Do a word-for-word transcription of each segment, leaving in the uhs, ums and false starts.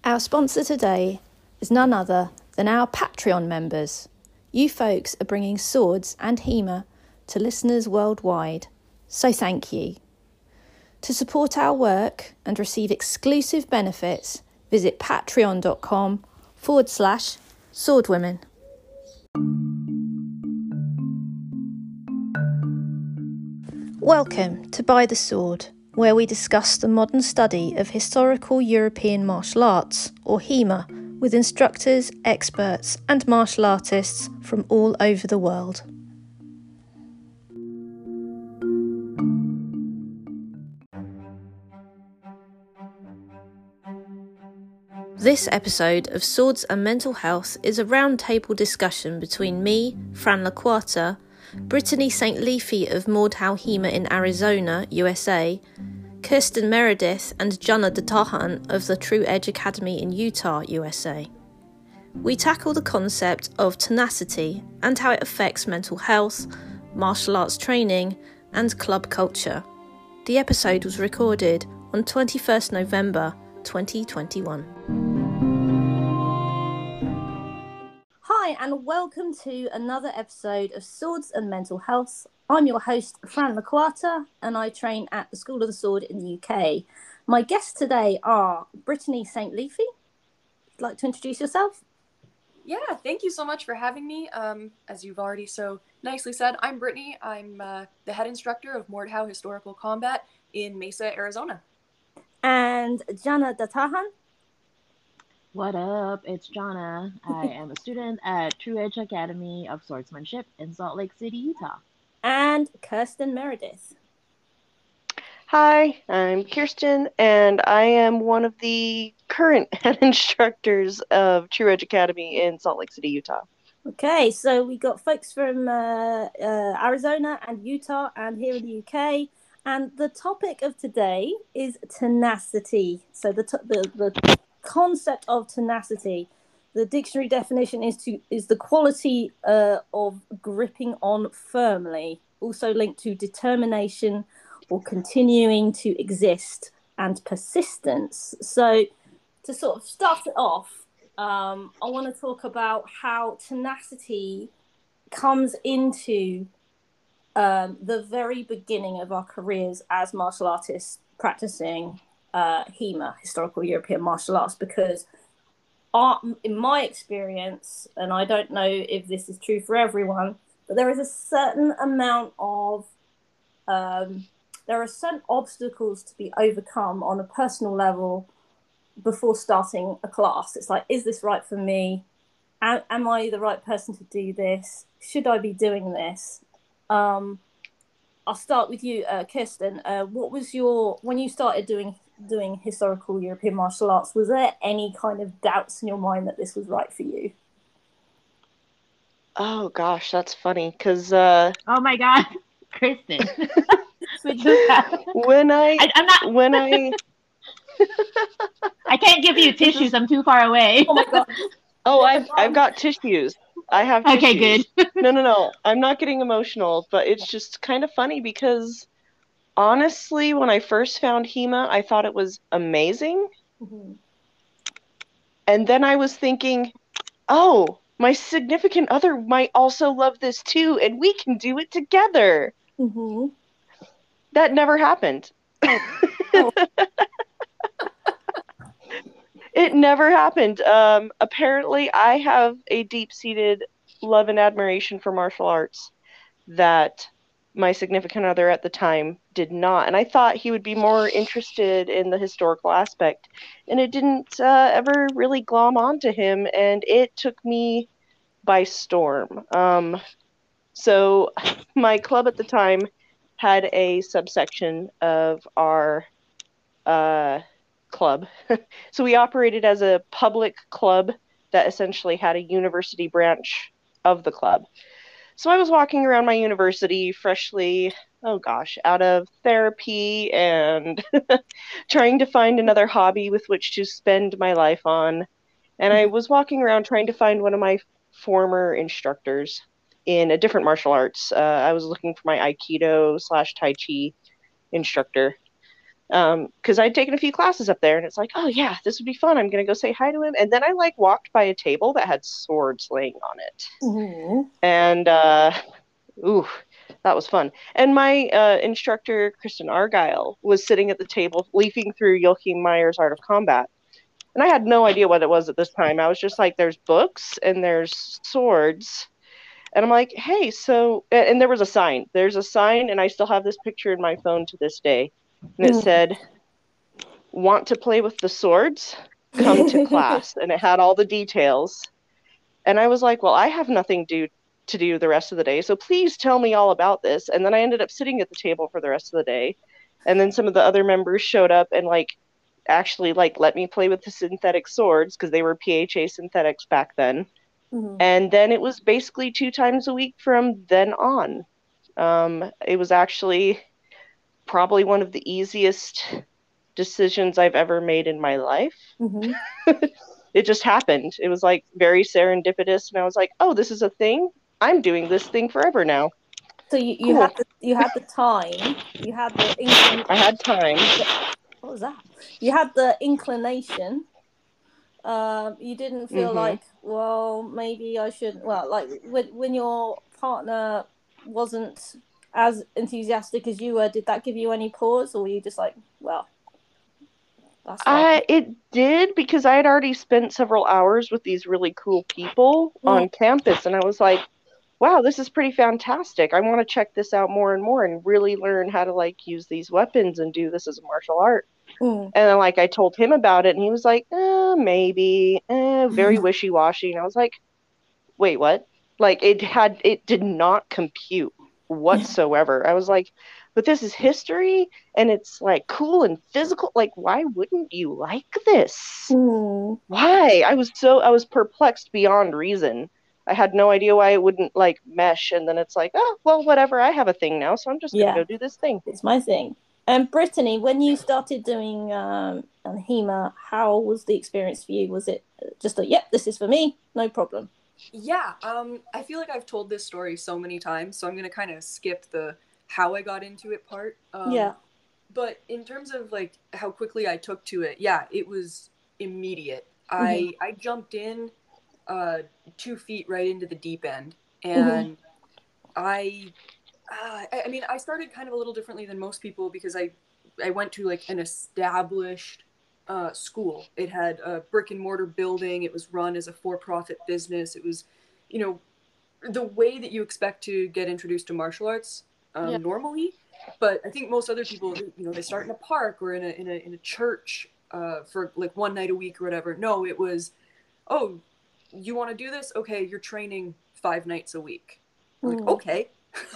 Our sponsor today is none other than our Patreon members. You folks are bringing swords and HEMA to listeners worldwide, so thank you. To support our work and receive exclusive benefits, visit patreon.com forward slash swordwomen. Welcome to By the Sword, where we discuss the modern study of historical European martial arts, or HEMA, with instructors, experts and martial artists from all over the world. This episode of Swords and Mental Health is a roundtable discussion between me, Fran LaQuarta, Brittany Saint Leafy of Mordhau HEMA in Arizona, U S A, Kirsten Meredith and Jana Datahan of the True Edge Academy in Utah, U S A. We tackle the concept of tenacity and how it affects mental health, martial arts training, and club culture. The episode was recorded on twenty-first November twenty twenty-one. Hi and welcome to another episode of Swords and Mental Health. I'm your host, Fran LaQuarta, and I train at the School of the Sword in the U K. My guests today are Brittany Saint Leafy. Would you like to introduce yourself? Yeah, thank you so much for having me. Um, as you've already so nicely said, I'm Brittany. I'm uh, the head instructor of Mordhau Historical Combat in Mesa, Arizona. And Jana Datahan. What up? It's Jana. I am a student at True Edge Academy of Swordsmanship in Salt Lake City, Utah. And Kirsten Meredith. Hi, I'm Kirsten, and I am one of the current head instructors of True Edge Academy in Salt Lake City, Utah. Okay, so we got folks from uh, uh, Arizona and Utah and here in the U K. And the topic of today is tenacity. So the t- the, the concept of tenacity, the dictionary definition is to is the quality uh, of gripping on firmly, also linked to determination or continuing to exist and persistence. So to sort of start it off, um, I want to talk about how tenacity comes into um, the very beginning of our careers as martial artists practicing uh, HEMA, Historical European Martial Arts, because art, in my experience, and I don't know if this is true for everyone, but there is a certain amount of, um, there are certain obstacles to be overcome on a personal level before starting a class. It's like, is this right for me? Am, am I the right person to do this? Should I be doing this? Um, I'll start with you, uh, Kirsten. Uh, what was your, when you started doing doing historical European martial arts, was there any kind of doubts in your mind that this was right for you? Oh gosh, that's funny, because uh, oh my god, Kristen. when I, I I'm not when I I can't give you tissues, I'm too far away. Oh my god. Oh, I've I've got tissues. I have tissues. Okay, good. no, no, no. I'm not getting emotional, but it's just kind of funny because honestly, when I first found HEMA, I thought it was amazing. Mm-hmm. And then I was thinking, oh, my significant other might also love this too, and we can do it together. Mm-hmm. That never happened. Oh. It never happened. Um, apparently, I have a deep-seated love and admiration for martial arts that my significant other at the time did not. And I thought he would be more interested in the historical aspect. And it didn't uh, ever really glom onto him, and it took me by storm. Um, so my club at the time had a subsection of our uh, club. So we operated as a public club that essentially had a university branch of the club. So I was walking around my university freshly, oh gosh, out of therapy and trying to find another hobby with which to spend my life on. And I was walking around trying to find one of my former instructors in a different martial arts. Uh, I was looking for my Aikido slash Tai Chi instructor. Um, because I'd taken a few classes up there, and it's like, oh yeah, this would be fun. I'm gonna go say hi to him. And then I like walked by a table that had swords laying on it, Mhm. and uh, ooh, that was fun. And my uh, instructor, Kristen Argyle, was sitting at the table leafing through Joachim Meyer's Art of Combat. And I had no idea what it was at this time. I was just like, there's books and there's swords. And I'm like, hey, so, and there was a sign. There's a sign, and I still have this picture in my phone to this day. And it Mhm. said, want to play with the swords? Come to class. And it had all the details. And I was like, well, I have nothing to, to do the rest of the day, so please tell me all about this. And then I ended up sitting at the table for the rest of the day. And then some of the other members showed up and like actually like let me play with the synthetic swords because they were P H A synthetics back then. Mhm. And then it was basically two times a week from then on. Um, it was actually probably one of the easiest decisions I've ever made in my life. Mhm. It just happened. It was like very serendipitous, and I was like, "Oh, this is a thing. I'm doing this thing forever now." So you, you Cool. had the you had the time, you had the inclin- I had time. what was that? You had the inclination. Um, you didn't feel Mhm. like, well, maybe I shouldn't. Well, like when when your partner wasn't as enthusiastic as you were, did that give you any pause, or were you just like, well, that's fine? I it did because I had already spent several hours with these really cool people Mm. on campus, and I was like, wow, this is pretty fantastic. I want to check this out more and more and really learn how to like use these weapons and do this as a martial art. Mm. And then like I told him about it, and he was like, eh, maybe, eh, very wishy-washy. And I was like, wait, what? Like it had it did not compute whatsoever. I was like, but this is history and it's like cool and physical. Like, why wouldn't you like this? Mm. Why? I was so I was perplexed beyond reason. I had no idea why it wouldn't like mesh, and then it's like, oh well, whatever. I have a thing now, so I'm just gonna Yeah, go do this thing. it's my thing. And Brittany, when you started doing um HEMA, how was the experience for you? Was it just a yep, this is for me, no problem? Yeah, um, I feel like I've told this story so many times, so I'm gonna kind of skip the how I got into it part. Um, Yeah. But in terms of like how quickly I took to it, yeah, it was immediate. Mhm. I I jumped in uh, two feet right into the deep end, Mhm. and I, uh, I I mean, I started kind of a little differently than most people because I I went to like an established uh, school. It had a brick and mortar building. It was run as a for-profit business. It was, you know, the way that you expect to get introduced to martial arts um, Yeah. normally. But I think most other people, you know, they start in a park or in a in a in a church uh, for like one night a week or whatever. No, it was, oh, you want to do this? Okay, you're training five nights a week. I'm like, Mm. okay,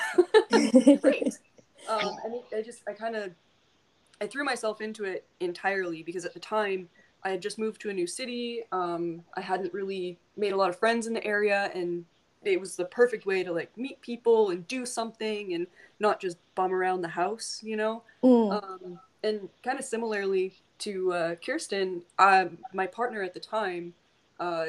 great. Um, and it, I just I kind of I threw myself into it entirely because at the time I had just moved to a new city. Um, I hadn't really made a lot of friends in the area, and it was the perfect way to like meet people and do something and not just bum around the house, you know. Mm. Um, and kind of similarly to uh, Kirsten, uh, my partner at the time, uh,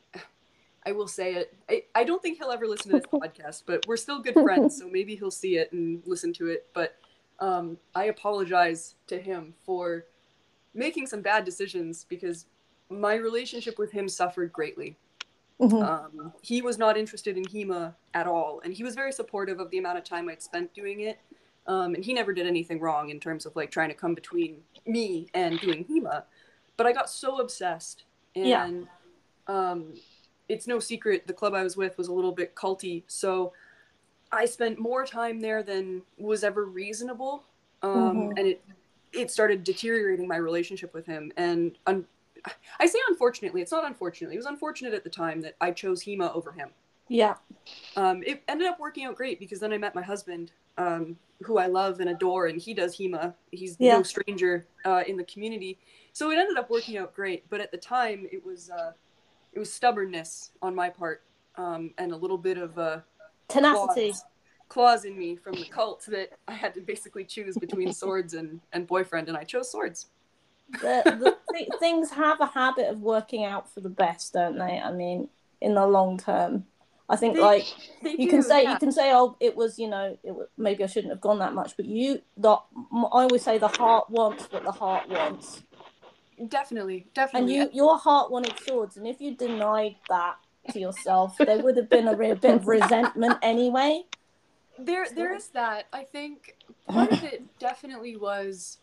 I will say it. I, I don't think he'll ever listen to this podcast, but we're still good friends, so maybe he'll see it and listen to it. But um, I apologize to him for making some bad decisions because my relationship with him suffered greatly. Mhm. Um, he was not interested in HEMA at all, and he was very supportive of the amount of time I'd spent doing it. Um, and he never did anything wrong in terms of like trying to come between me and doing HEMA. But I got so obsessed, Yeah. and um, it's no secret the club I was with was a little bit culty, so I spent more time there than was ever reasonable, um, Mhm. and it it started deteriorating my relationship with him. And un- I say unfortunately, it's not unfortunately. It was unfortunate at the time that I chose HEMA over him. Yeah. Um, it ended up working out great because then I met my husband, um, who I love and adore, and he does HEMA. He's Yeah. no stranger uh, in the community, so it ended up working out great. But at the time, it was uh, it was stubbornness on my part, um, and a little bit of uh, Tenacity. claws, claws in me from the cult that I had to basically choose between swords and, and boyfriend, and I chose swords. the, the th- things have a habit of working out for the best, don't they? I mean, in the long term. I think They- like they you do, can say yeah. you can say, oh, it was, you know, it was, maybe I shouldn't have gone that much, but you, the I always say the heart wants what the heart wants, Definitely, and definitely. you your heart wanted swords, and if you denied that to yourself, there would have been a real bit of resentment anyway. There, there is that. I think part of it definitely was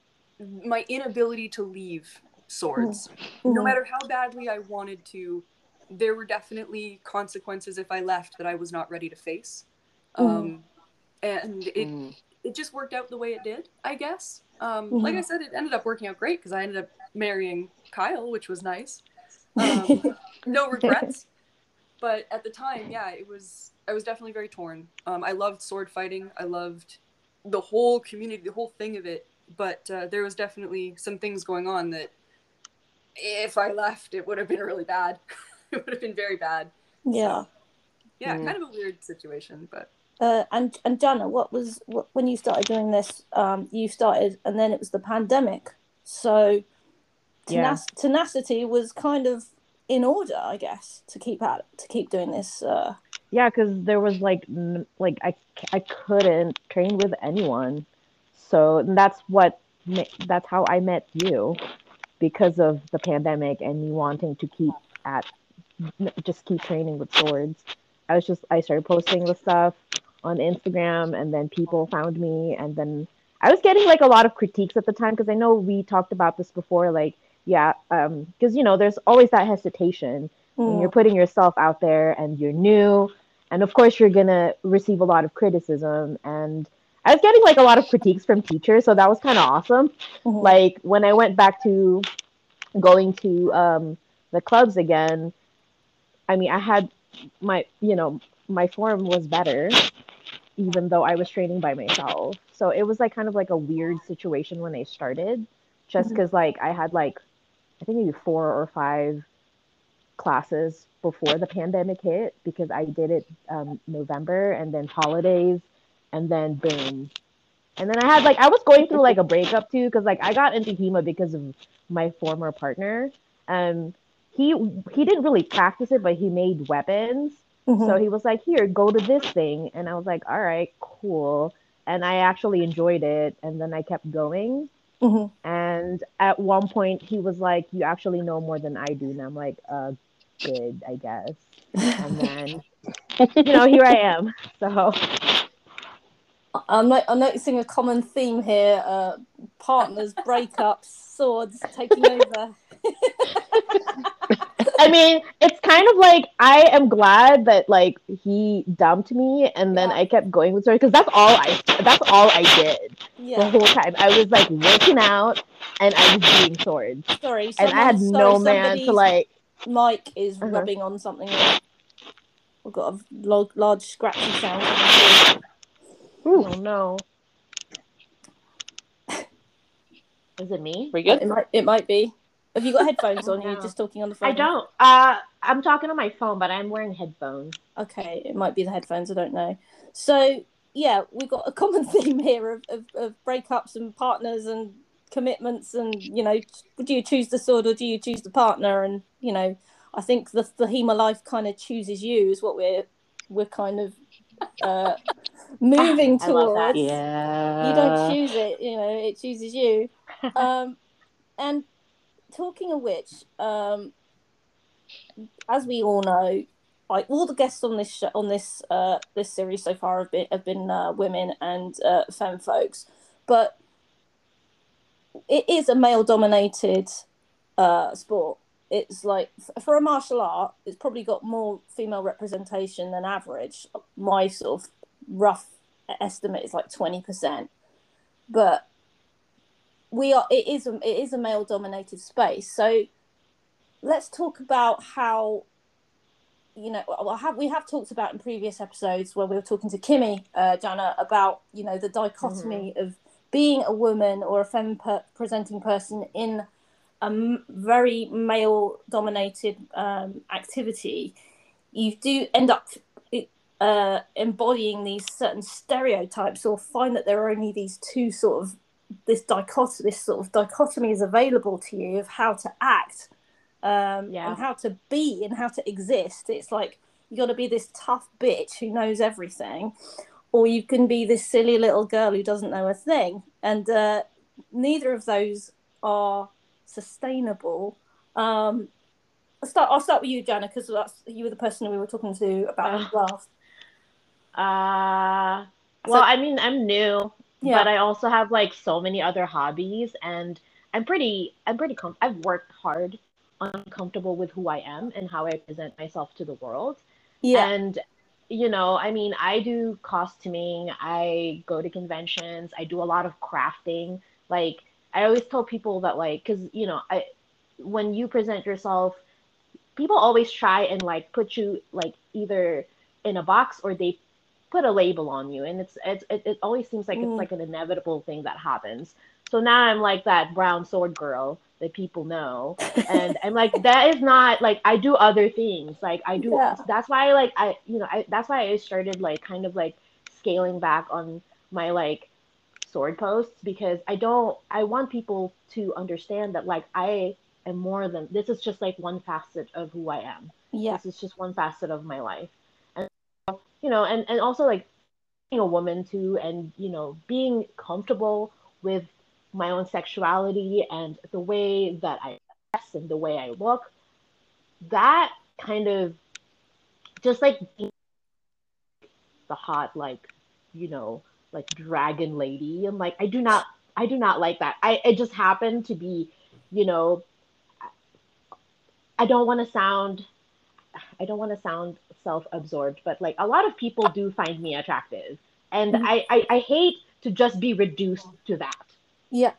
my inability to leave swords. Mhm. No matter how badly I wanted to, there were definitely consequences if I left that I was not ready to face. Um, and it Mm. it just worked out the way it did, I guess. Um, Mhm. Like I said, it ended up working out great because I ended up marrying Kyle, which was nice. Um, no regrets. But at the time, yeah, it was. I was definitely very torn. Um, I loved sword fighting. I loved the whole community, the whole thing of it. But uh, there was definitely some things going on that, if I left, it would have been really bad. It would have been very bad. Yeah. So, yeah, Mm. kind of a weird situation, but Uh, and and Jana, what was what, when you started doing this? Um, you started, and then it was the pandemic. So Yeah. tenac- tenacity was kind of in order, I guess, to keep at to keep doing this. Uh, Yeah, because there was like n- like I I couldn't train with anyone, so that's what ma- that's how I met you, because of the pandemic and me wanting to keep at just keep training with swords. I was just I started posting the stuff on Instagram, and then people found me, and then I was getting like a lot of critiques at the time, because I know we talked about this before, like yeah, um, because you know there's always that hesitation when you're mm, putting yourself out there and you're new, and of course you're gonna receive a lot of criticism, and I was getting like a lot of critiques from teachers, so that was kind of awesome. mhm, Like when I went back to going to um, the clubs again, I mean, I had my, you know, my form was better, even though I was training by myself. So it was like kind of like a weird situation when I started, just mhm, because like I had like, I think maybe four or five classes before the pandemic hit, because I did it um, November, and then holidays, and then boom. And then I had like, I was going through like a breakup too, because like I got into HEMA because of my former partner. Um, he he didn't really practice it, but he made weapons. So mhm, he was like, "Here, go to this thing," and I was like, "All right, cool." And I actually enjoyed it, and then I kept going. mhm. And at one point, he was like, "You actually know more than I do," and I'm like, "Uh, good, I guess." And then, you know, here I am. So I'm not, I'm noticing a common theme here: uh, partners, breakups, swords taking over. I mean, it's kind of like I am glad that like he dumped me, and then Yeah. I kept going with story, because that's all I that's all I did the Yeah. whole time. I was like working out, and I was doing swords, Sorry, and I had someone. Sorry, no man to somebody's like. mic is Uh-huh. rubbing on something. We've got a large, large scratchy sound coming through. Oh no, is it me? We Uh, good? it might. It might be. Have you got headphones Oh, on? Or you're no. just talking on the phone? I don't. Uh, I'm talking on my phone, but I'm wearing headphones. Okay, it might be the headphones. I don't know. So yeah, we've got a common theme here of, of, of breakups and partners and commitments, and you know, do you choose the sword or do you choose the partner? And you know, I think the the HEMA life kind of chooses you is what we're we're kind of uh, moving I love that. towards. Yeah. You don't choose it, you know, it chooses you. Um, and talking of which, um, as we all know, like all the guests on this show, on this uh, this series so far have been have been uh, women and uh, femme folks, but it is a male dominated uh, sport. It's like for a martial art, it's probably got more female representation than average. My sort of rough estimate is like twenty percent, but we are it is a, it is a male dominated space. So let's talk about how, you know, well, have, we have talked about in previous episodes where we were talking to Kimmy, uh, Jana, about, you know, the dichotomy mm-hmm. of being a woman or a femme per- presenting person in a m- very male dominated um, activity. You do end up uh, embodying these certain stereotypes, or find that there are only these two sort of this dichotomy, this sort of dichotomy is available to you of how to act um, Yeah. and how to be and how to exist. It's like you got to be this tough bitch who knows everything, or you can be this silly little girl who doesn't know a thing. And uh, neither of those are sustainable. Um, I'll start. I'll start with you, Jana, because you were the person we were talking to about uh, last. Uh, well, So, I mean, I'm new, yeah. but I also have like so many other hobbies, and I'm pretty, I'm pretty com I've worked hard on comfortable with who I am and how I present myself to the world. Yeah. And, you know, I mean, I do costuming, I go to conventions, I do a lot of crafting. Like, I always tell people that, like, because, you know, I, when you present yourself, people always try and like put you like either in a box or they put a label on you, and it's, it's it, it always seems like it's Mm. like an inevitable thing that happens. So now I'm like that brown sword girl that people know, and I'm like, that is not like, I do other things, like I do. Yeah. That's why like I you know I that's why I started like kind of like scaling back on my like sword posts, because I don't I want people to understand that like I am more than this. Is just like one facet of who I am. Yeah. This is just one facet of my life. And you know, and, and also like being a woman too, and you know, being comfortable with my own sexuality and the way that I dress and the way I look, that kind of just like being the hot like, you know, like dragon lady. And like I do not I do not like that. I it just happened to be, you know, I don't want to sound I don't want to sound self-absorbed, but like a lot of people do find me attractive. And Mhm. I, I, I hate to just be reduced to that. Yeah.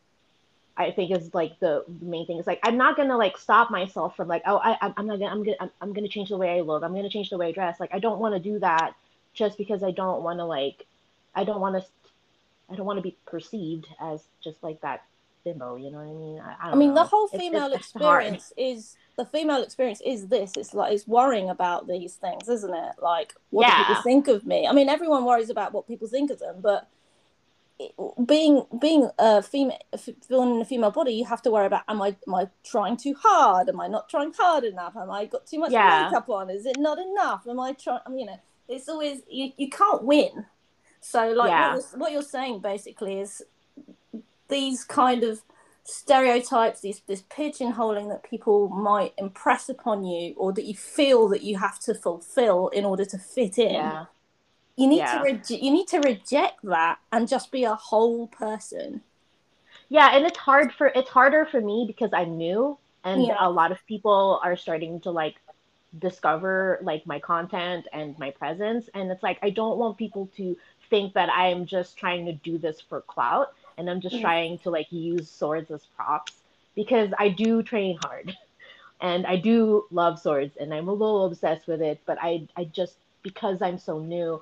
I think is like the main thing. Is like I'm not gonna like stop myself from like, oh, I I'm not gonna I'm gonna I'm, I'm gonna change the way I look. I'm gonna change the way I dress. Like I don't want to do that just because I don't want to like I don't want to I don't want to be perceived as just like that bimbo. You know what I mean? I, I I don't mean, the know. whole It's it's, female it's hard. experience is the female experience is this. It's like it's worrying about these things, isn't it? Like, what do people Yeah. think of me? I mean, everyone worries about what people think of them, but it, being being a female, feeling in a female body, you have to worry about: am I am I trying too hard? Am I not trying hard enough? Am I got too much Yeah. makeup on? Is it not enough? Am I trying? You know, it's always you, you can't win. So, like Yeah. what you're, what you're saying basically is these kind of stereotypes, these this pigeonholing that people might impress upon you, or that you feel that you have to fulfill in order to fit in. Yeah. You need Yeah. to re- you need to reject that and just be a whole person. Yeah, and it's hard for it's harder for me because I'm new, and Yeah. a lot of people are starting to like discover like my content and my presence, and it's like I don't want people to think that I'm just trying to do this for clout and I'm just Mm. trying to like use swords as props, because I do train hard and I do love swords and I'm a little obsessed with it, but I I just, because I'm so new,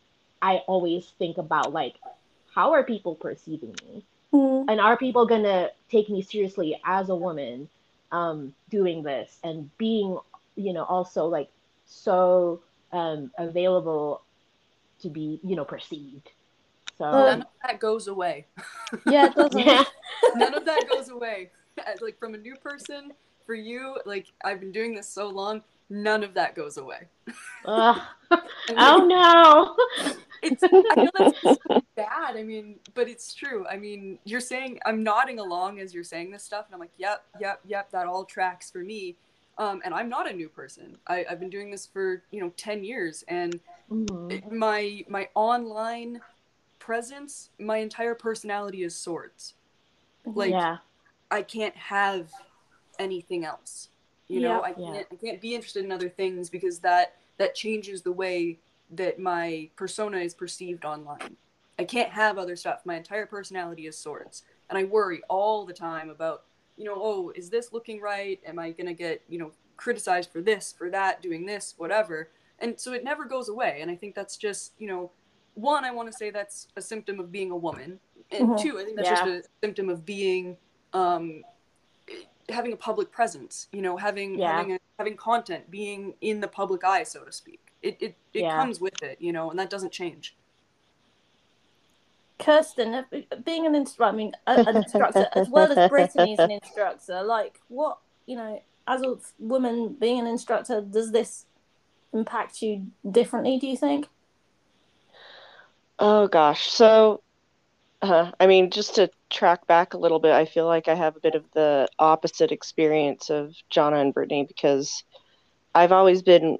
I always think about like, how are people perceiving me? Mm. And are people gonna take me seriously as a woman, um, doing this and being, you know, also like so um, available to be, you know, perceived. None So of that goes away. Yeah, it doesn't. yeah, None of that goes away. Like from a new person, for you, like I've been doing this so long, none of that goes away. Ugh. And, like, Oh no. it's I know that's just bad. I mean, but it's true. I mean, you're saying, I'm nodding along as you're saying this stuff, and I'm like, yep, yep, yep, that all tracks for me. Um, and I'm not a new person. I, I've been doing this for, you know, ten years, and Mhm. my my online presence, my entire personality is swords. Like Yeah, I can't have anything else. You Yeah. know, I yeah, can't I can't be interested in other things, because that that changes the way that my persona is perceived online. I can't have other stuff. My entire personality is swords. And I worry all the time about, you know, oh, is this looking right? Am I going to get, you know, criticized for this, for that, doing this, whatever? And so it never goes away. And I think that's just, you know, one, I want to say that's a symptom of being a woman. And Mhm. two, I think that's yeah, just a symptom of being um, having a public presence, you know, having yeah, having a, having content, being in the public eye, so to speak. It it, it yeah. comes with it, you know, and that doesn't change. Kirsten, uh, being an instructor, I mean, a, an instructor, as well as Brittany's an instructor, like, what, you know, as a woman being an instructor, does this impact you differently, do you think? Oh gosh. So, uh, I mean, just to track back a little bit, I feel like I have a bit of the opposite experience of Jonna and Brittany because I've always been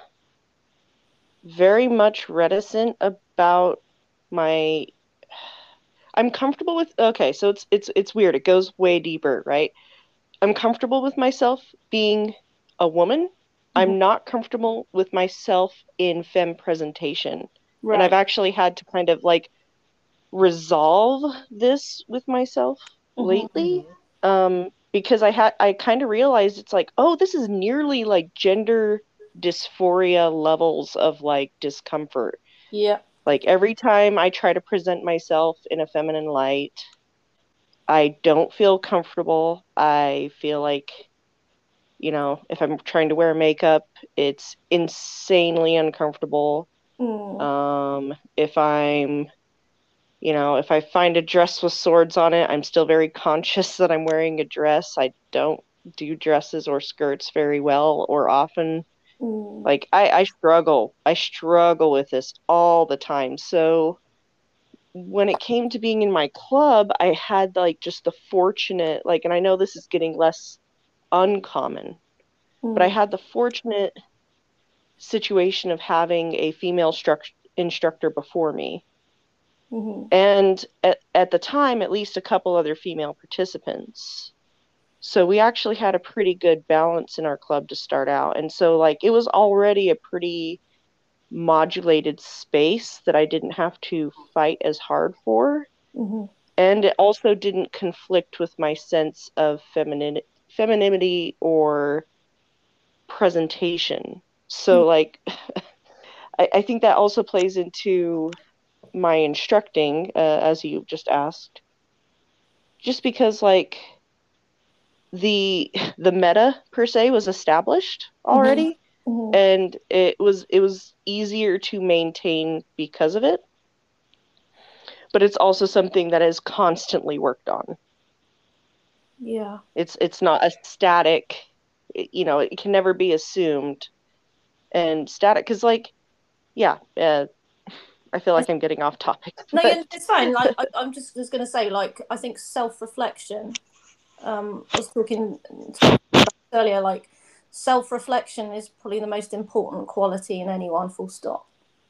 very much reticent about my I'm comfortable with okay, so it's it's it's weird. It goes way deeper, right? I'm comfortable with myself being a woman. Mm-hmm. I'm not comfortable with myself in femme presentation. Right. And I've actually had to kind of like resolve this with myself Mm-hmm. lately. Um, because I had I kind of realized it's like, oh, this is nearly like gender dysphoria levels of like discomfort. Yeah. Like every time I try to present myself in a feminine light, I don't feel comfortable. I feel like, you know, if I'm trying to wear makeup, it's insanely uncomfortable. Mm. Um, if I'm, you know, if I find a dress with swords on it, I'm still very conscious that I'm wearing a dress. I don't do dresses or skirts very well or often. Mm. Like I, I struggle. I struggle with this all the time. So when it came to being in my club, I had like just the fortunate, like, and I know this is getting less uncommon, but I Mm. had the fortunate situation of having a female struct- instructor before me. Mm-hmm. And at, at the time, at least a couple other female participants. So we actually had a pretty good balance in our club to start out. And so, like, it was already a pretty modulated space that I didn't have to fight as hard for. Mm-hmm. And it also didn't conflict with my sense of feminine femininity or presentation. So like I, I think that also plays into my instructing, uh, as you just asked. Just because like the the meta per se was established already, Mm-hmm. and it was it was easier to maintain because of it. But it's also something that is constantly worked on. Yeah. It's it's not a static, you know, it can never be assumed and static because like, yeah, uh, I feel like I'm getting off topic. No, but... yeah, it's fine. Like I, I'm just just gonna say, like I think self-reflection. Um, I was talking, talking about earlier, like self-reflection is probably the most important quality in anyone. Full stop.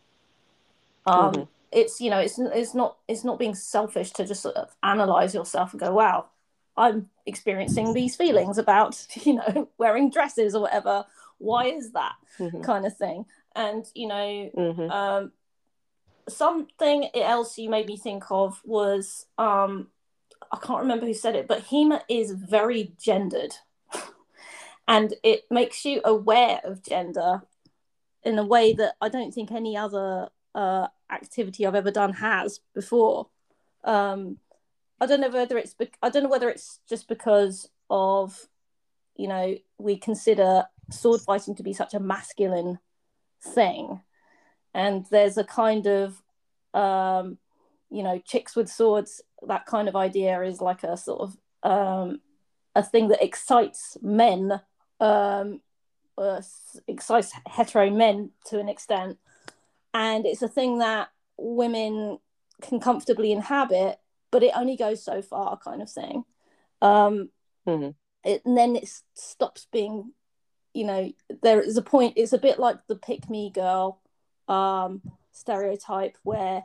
Um, mm-hmm. It's you know, it's it's not it's not being selfish to just sort of analyze yourself and go, wow, I'm experiencing these feelings about you know wearing dresses or whatever. Why is that Mm-hmm. kind of thing? And you know, Mm-hmm. um, something else you made me think of was um, I can't remember who said it, but HEMA is very gendered, and it makes you aware of gender in a way that I don't think any other uh, activity I've ever done has before. Um, I don't know whether it's be- I don't know whether it's just because of you know we consider sword fighting to be such a masculine thing, and there's a kind of um, you know chicks with swords. That kind of idea is like a sort of um, a thing that excites men, um, uh, excites hetero men to an extent, and it's a thing that women can comfortably inhabit, but it only goes so far, kind of thing. Um, mm-hmm. it, and then it stops being, you know, there is a point. It's a bit like the pick me girl um, stereotype where.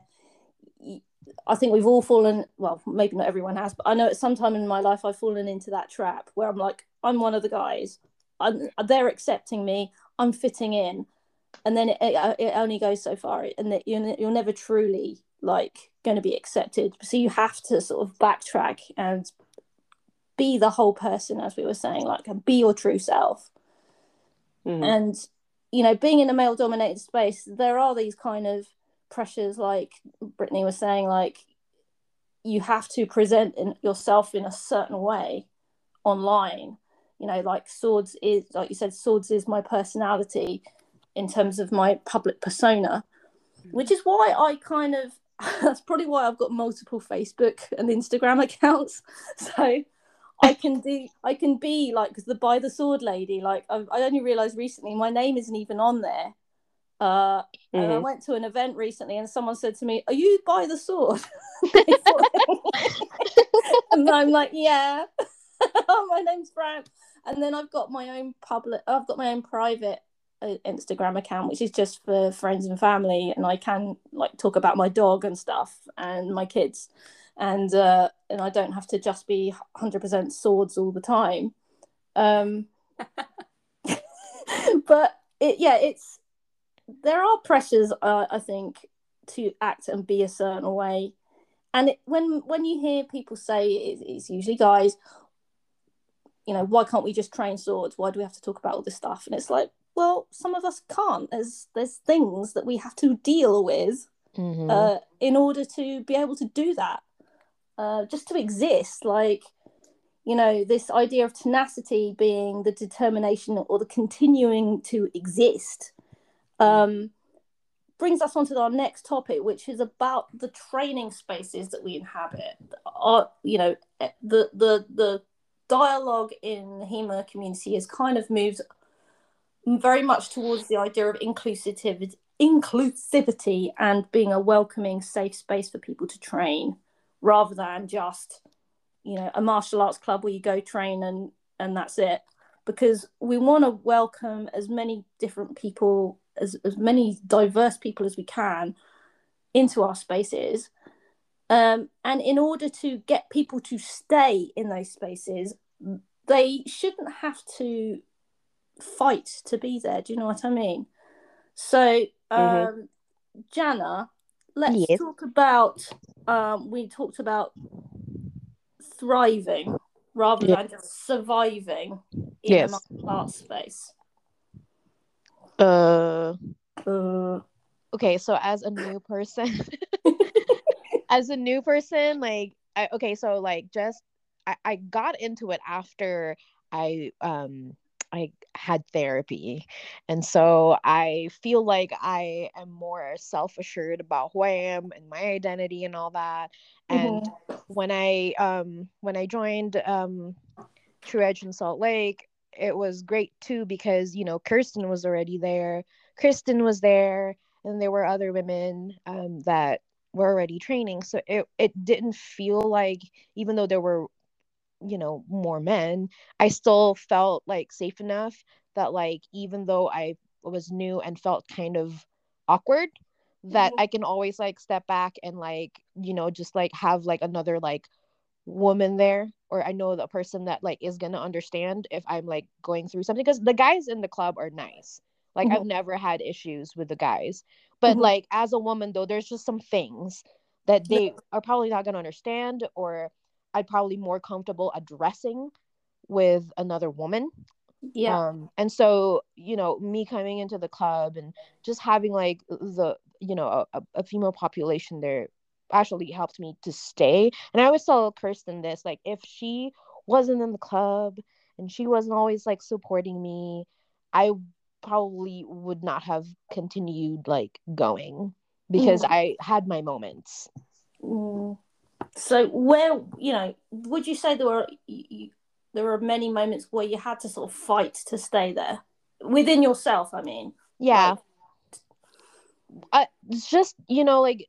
I think we've all fallen, well, maybe not everyone has, but I know at some time in my life I've fallen into that trap where I'm like, I'm one of the guys. I'm, they're accepting me. I'm fitting in. And then it, it, it only goes so far, and that you're, you're never truly like going to be accepted. So you have to sort of backtrack and be the whole person, as we were saying, like be your true self. Mm-hmm. And, you know, being in a male dominated space, there are these kind of pressures, like Brittany was saying, like you have to present in yourself in a certain way online. You know, like swords is, like you said, swords is my personality in terms of my public persona, which is why I kind of, that's probably why I've got multiple Facebook and Instagram accounts. So I can do, I can be like the by the sword lady. Like I, I only realized recently my name isn't even on there. Uh, and I Mhm. went to an event recently, and someone said to me, "Are you by the sword?" And I'm like, "Yeah." Oh, my name's Fran. And then I've got my own public. I've got my own private uh, Instagram account, which is just for friends and family, and I can like talk about my dog and stuff and my kids, and uh, and I don't have to just be one hundred percent swords all the time. Um, but it, yeah, it's there are pressures, uh, I think, to act and be a certain way. And it, when when you hear people say it, it's usually guys, you know, why can't we just train swords? Why do we have to talk about all this stuff? And it's like, well, some of us can't. There's there's things that we have to deal with Mm-hmm. uh, in order to be able to do that, uh, just to exist. Like, you know, this idea of tenacity being the determination or the continuing to exist. Um, brings us on to our next topic, which is about the training spaces that we inhabit. Our, you know, the the the dialogue in the HEMA community has kind of moved very much towards the idea of inclusivity, inclusivity and being a welcoming, safe space for people to train, rather than just, you know, a martial arts club where you go train and and that's it. Because we want to welcome as many different people, as, as many diverse people as we can into our spaces. Um, and in order to get people to stay in those spaces, they shouldn't have to fight to be there. Do you know what I mean? So, um, Mhm. Jana, let's Yes. talk about, um, we talked about thriving rather Yeah. than just surviving in Yes. a martial arts space. Uh. Uh, Okay. So as a new person, as a new person, like, I, okay, so like just I, I got into it after I um I had therapy, and so I feel like I am more self-assured about who I am and my identity and all that. And mm-hmm. when I um when I joined um True Edge in Salt Lake, it was great too because, you know, Kirsten was already there. Kristen was there, and there were other women um, that were already training. So it, it didn't feel like, even though there were, you know, more men, I still felt like safe enough that, like, even though I was new and felt kind of awkward, that I can always like step back and like, you know, just like have like another like woman there, or I know the person that like is gonna understand if I'm like going through something, because the guys in the club are nice. Like, Mm-hmm. I've never had issues with the guys, but Mm-hmm. like as a woman though, there's just some things that they are probably not gonna understand, or I'd probably more comfortable addressing with another woman. Yeah. Um and so, you know, me coming into the club and just having like the, you know, a, a female population there actually helped me to stay. And I always tell Kirsten this, like, if she wasn't in the club and she wasn't always like supporting me, I probably would not have continued like going, because Mm. I had my moments. Mm. So, where, you know, would you say there were you, there were many moments where you had to sort of fight to stay there within yourself? I mean, Yeah. like, I, it's just, you know, like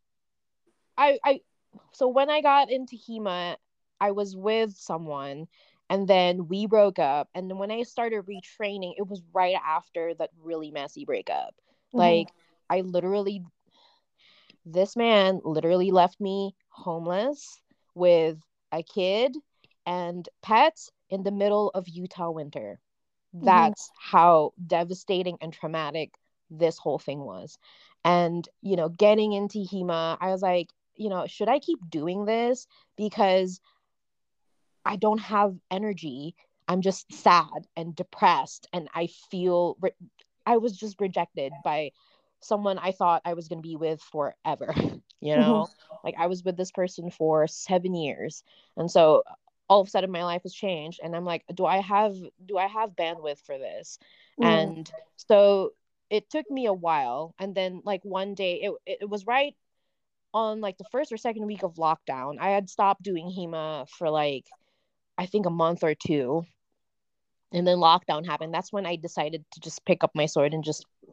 I, I, so when I got into HEMA, I was with someone, and then we broke up. And then when I started retraining, it was right after that really messy breakup. mm-hmm. Like, I literally, this man literally left me homeless with a kid and pets in the middle of Utah winter. That's mm-hmm. how devastating and traumatic this whole thing was. And, you know, getting into HEMA, I was like, you know, should I keep doing this? Because I don't have energy. I'm just sad and depressed, and I feel re- I was just rejected by someone I thought I was going to be with forever. You know, mm-hmm. like I was with this person for seven years, and so all of a sudden my life has changed, and I'm like, do I have do I have bandwidth for this? Mm. And so it took me a while, and then like one day it it was right on like the first or second week of lockdown. I had stopped doing HEMA for like, I think, a month or two. And then lockdown happened. That's when I decided to just pick up my sword and just,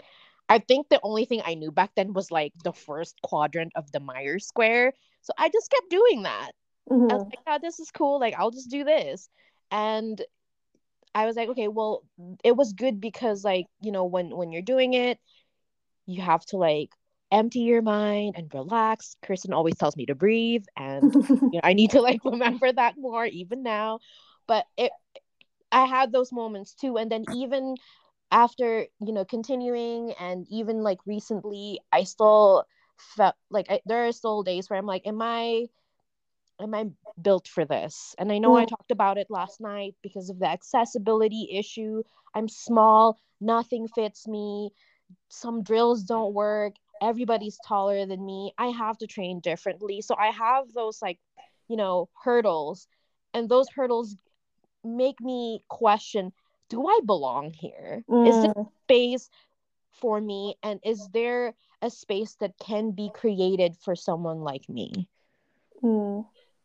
I think the only thing I knew back then was like the first quadrant of the Myers square. So I just kept doing that. I was Mhm. like, oh, this is cool. Like, I'll just do this. And I was like, okay, well, it was good because, like, you know, when when you're doing it, you have to like empty your mind and relax. Kirsten always tells me to breathe, and you know, I need to like remember that more even now. But it, I had those moments too, and then even after, you know, continuing, and even like recently, I still felt like I, there are still days where I'm like, am I am I built for this? And I know I Mm. talked about it last night because of the accessibility issue. I'm small, nothing fits me, some drills don't work, everybody's taller than me, I have to train differently. So I have those, like, you know, hurdles, and those hurdles make me question, do I belong here? Is this Mm. space for me, and is there a space that can be created for someone like me? Mm.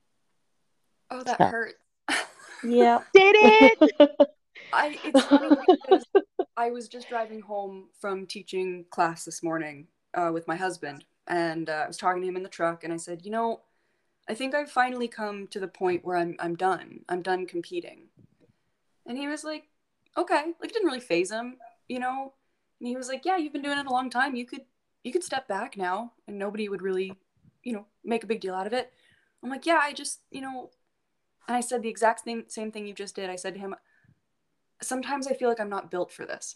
Oh, that So, hurt. Yeah. did it? I it's funny because I was just driving home from teaching class this morning uh, with my husband, and uh, I was talking to him in the truck, and I said, you know, I think I've finally come to the point where I'm I'm done. I'm done competing. And he was like, okay, like it didn't really phase him, you know. And he was like, yeah, you've been doing it a long time. You could you could step back now, and nobody would really, you know, make a big deal out of it. I'm like, yeah, I just, you know, and I said the exact same same thing you just did. I said to him, sometimes I feel like I'm not built for this.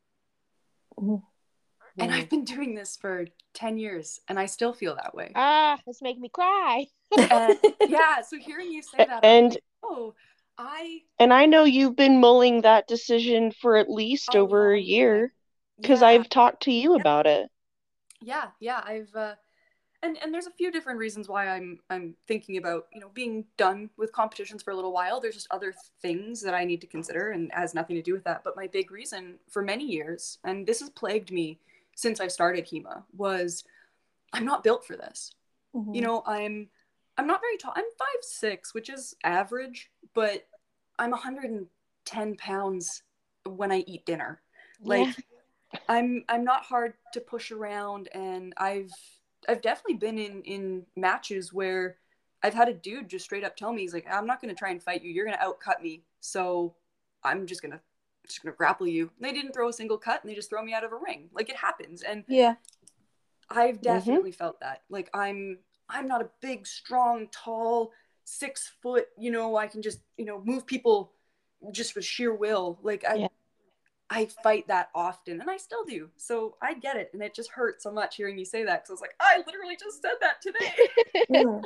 Mm. And I've been doing this for ten years and I still feel that way. Ah, it's making me cry. And yeah, so hearing you say that, I'm And like, oh, I, and I know you've been mulling that decision for at least a over a long time. year because Yeah, I've talked to you yeah, about it. yeah, yeah. I've, uh, and and there's a few different reasons why I'm I'm thinking about, you know, being done with competitions for a little while. There's just other things that I need to consider, and it has nothing to do with that. But my big reason for many years, and this has plagued me since I started HEMA, was I'm not built for this. You Mhm. know, I'm I'm not very tall. I'm five six, which is average, but I'm one hundred ten pounds when I eat dinner. Yeah. Like I'm I'm not hard to push around, and I've I've definitely been in in matches where I've had a dude just straight up tell me, he's like, I'm not going to try and fight you. You're going to outcut me. So I'm just going to just going to grapple you. And they didn't throw a single cut, and they just throw me out of a ring. Like it happens. And Yeah. I've Mm-hmm. definitely felt that. Like I'm I'm not a big, strong, tall, six foot, you know, I can just, you know, move people just with sheer will. Like I Yeah. I fight that often, and I still do. So I get it, and it just hurt so much hearing you say that, because I was like, I literally just said that today. Mm.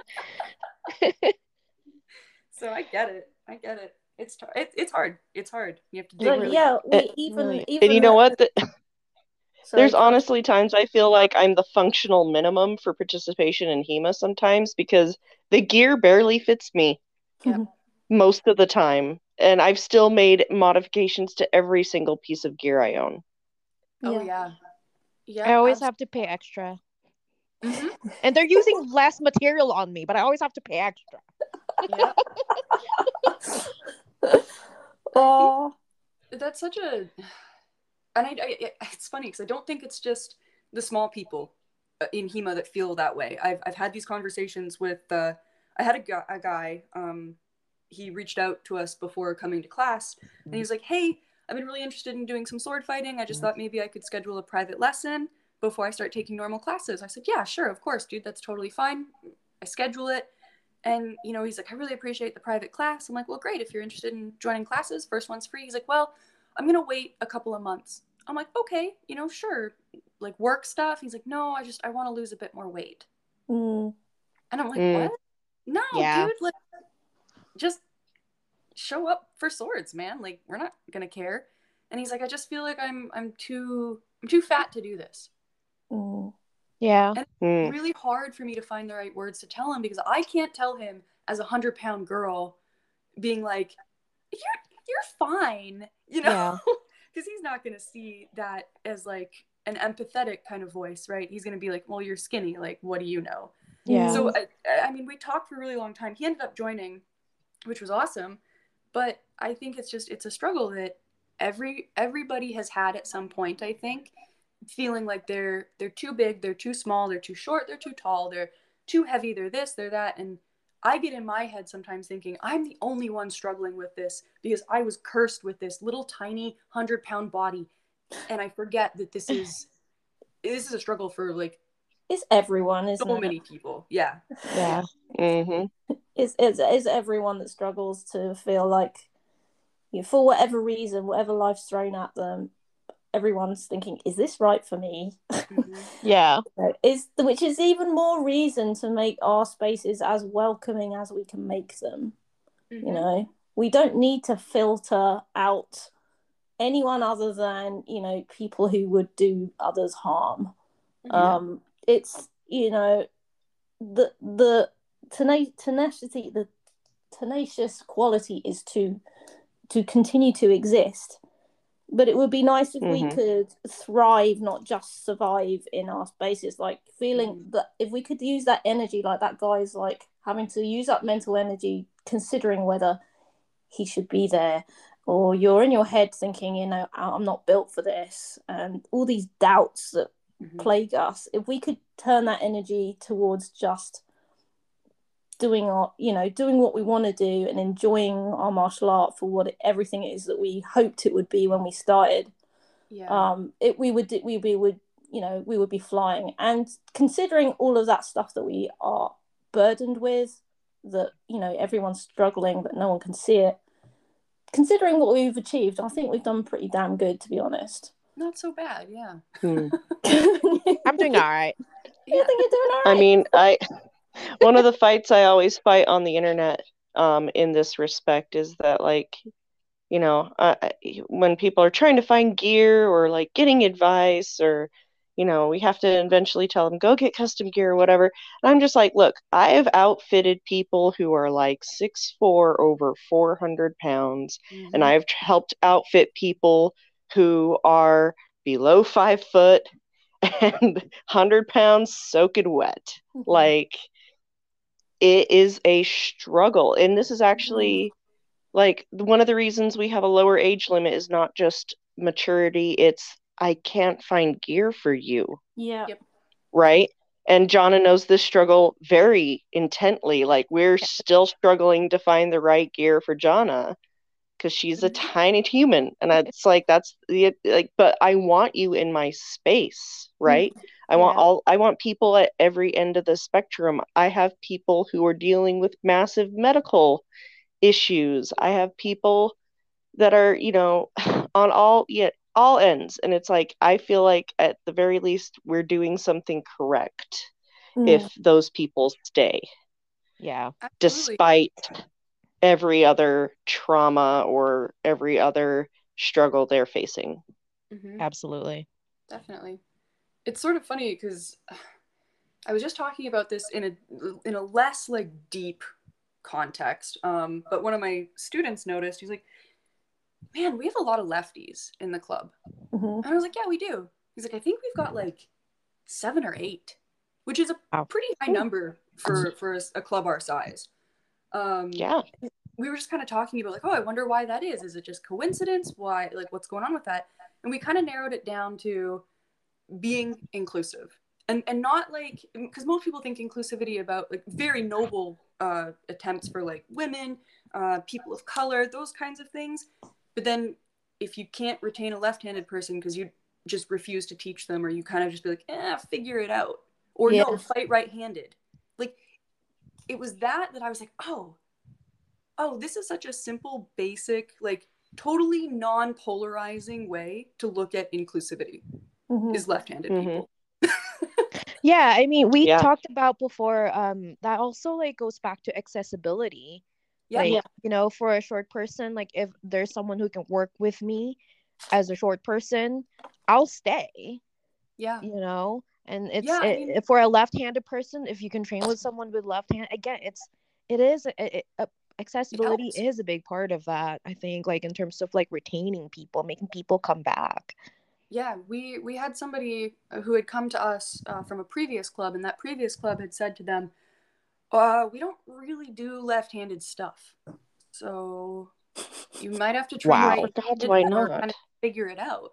So I get it. I get it. It's t- it, it's hard. It's hard. You have to So dig really. yeah, And, we even Really. even and you know the, what? The, sorry, there's go on. honestly times I feel like I'm the functional minimum for participation in HEMA sometimes because the gear barely fits me Yep. most of the time. And I've still made modifications to every single piece of gear I own. Oh Yeah. yeah. I Yep. always Absolutely. have to pay extra. Mm-hmm. And they're using less material on me, but I always have to pay extra. Yep. Oh. That's such a, and I, I it's funny because I don't think it's just the small people in HEMA that feel that way. I've I've had these conversations with. Uh, I had a, gu- a guy. Um, he reached out to us before coming to class, and he was like, "Hey, I've been really interested in doing some sword fighting. I just thought maybe I could schedule a private lesson before I start taking normal classes." I said, "Yeah, sure, of course, dude. That's totally fine." I schedule it. And, you know, he's like, I really appreciate the private class. I'm like, well, great. If you're interested in joining classes, first one's free. He's like, well, I'm going to wait a couple of months. I'm like, okay, you know, sure. Like work stuff. He's like, no, I just, I want to lose a bit more weight. Mm. And I'm like, Mm. what? No, Yeah. dude, like, just show up for swords, man. Like, we're not going to care. And he's like, I just feel like I'm, I'm too, I'm too fat to do this. Mm. Yeah. And Mm. it's really hard for me to find the right words to tell him, because I can't tell him as a hundred pound girl being like, you're you're fine, you know, Yeah. because he's not going to see that as like an empathetic kind of voice, right? He's going to be like, well, you're skinny, like, what do you know? Yeah. So I, I mean, we talked for a really long time. He ended up joining, which was awesome, but I think it's just, it's a struggle that every everybody has had at some point, I think. feeling like they're they're too big, they're too small, they're too short, they're too tall, they're too heavy, they're this, they're that. And I get in my head sometimes thinking I'm the only one struggling with this because I was cursed with this little tiny hundred pound body. And I forget that this is this is a struggle for like it's everyone, isn't so it? many people. Yeah. Yeah. Mm-hmm. It's, it's, it's everyone that struggles to feel like, you know, for whatever reason, whatever life's thrown at them, everyone's thinking, is this right for me? Mm-hmm. Yeah. Is which is even more reason to make our spaces as welcoming as we can make them. Mm-hmm. You know, we don't need to filter out anyone other than, you know, people who would do others harm. Yeah. Um, it's, you know, the the tena- tenacity, the tenacious quality is to to continue to exist. But it would be nice if we Mhm. could thrive, not just survive in our spaces. Like feeling Mhm. that if we could use that energy, like that guy's like having to use up mental energy, considering whether he should be there, or you're in your head thinking, you know, I'm not built for this, and all these doubts that Mhm. plague us. If we could turn that energy towards just doing our, you know, doing what we want to do and enjoying our martial art for what it, everything it is that we hoped it would be when we started, Yeah. um, it we would we we would you know we would be flying. And considering all of that stuff that we are burdened with, that you know everyone's struggling but no one can see it. Considering what we've achieved, I think we've done pretty damn good, to be honest. Not so bad, yeah. Hmm. I'm doing all right. You Yeah. think you're doing all I right? mean, I one of the fights I always fight on the internet, um, in this respect is that, like, you know, uh, when people are trying to find gear or like getting advice, or, you know, we have to eventually tell them go get custom gear or whatever. And I'm just like, look, I have outfitted people who are like six four, over four hundred pounds, and Mhm. I've helped outfit people who are below five foot and one hundred pounds soaking wet. Mhm. Like, it is a struggle. And this is actually like one of the reasons we have a lower age limit is not just maturity, it's I can't find gear for you, Yeah. Yep. right? And Jonna knows this struggle very intently. Like, we're still struggling to find the right gear for Jonna because she's a Mhm. tiny human. And it's like, that's the, like, but I want you in my space, right? I want Yeah. all, I want people at every end of the spectrum. I have people who are dealing with massive medical issues. I have people that are, you know, on all, yeah, all ends. And it's like, I feel like at the very least, we're doing something correct Mm. if those people stay, Yeah. Absolutely. despite every other trauma or every other struggle they're facing. Mhm. Absolutely. Definitely. It's sort of funny because I was just talking about this in a in a less like deep context. Um, but one of my students noticed, he's like, man, we have a lot of lefties in the club. Mhm. And I was like, yeah, we do. He's like, I think we've got like seven or eight, which is a Wow. pretty high number for, for a, a club our size. Um, Yeah. we were just kind of talking about like, oh, I wonder why that is. Is it just coincidence? Why, like, what's going on with that? And we kind of narrowed it down to being inclusive. And, and not like, because most people think inclusivity about like very noble uh, attempts for like women, uh, people of color, those kinds of things. But then if you can't retain a left-handed person because you just refuse to teach them, or you kind of just be like, eh, figure it out. Or Yeah. no, fight right-handed. Like, it was that that I was like, oh, oh, this is such a simple, basic, like totally non-polarizing way to look at inclusivity Mhm. is left-handed Mhm. people. Yeah, I mean, we Yeah. talked about before, um, that also like goes back to accessibility. Yeah. Like, Yeah. you know, for a short person, like if there's someone who can work with me as a short person, I'll stay, Yeah. you know? And it's Yeah, I it, mean- if for a left-handed person, if you can train with someone with left hand, again, it's it is it, it, uh, accessibility helps. is a big part of that, I think, like in terms of like retaining people, making people come back. Yeah, we we had somebody who had come to us uh, from a previous club, and that previous club had said to them, uh, we don't really do left-handed stuff. So you might have to train Wow. right-handed God's why or not? kind of figure it out.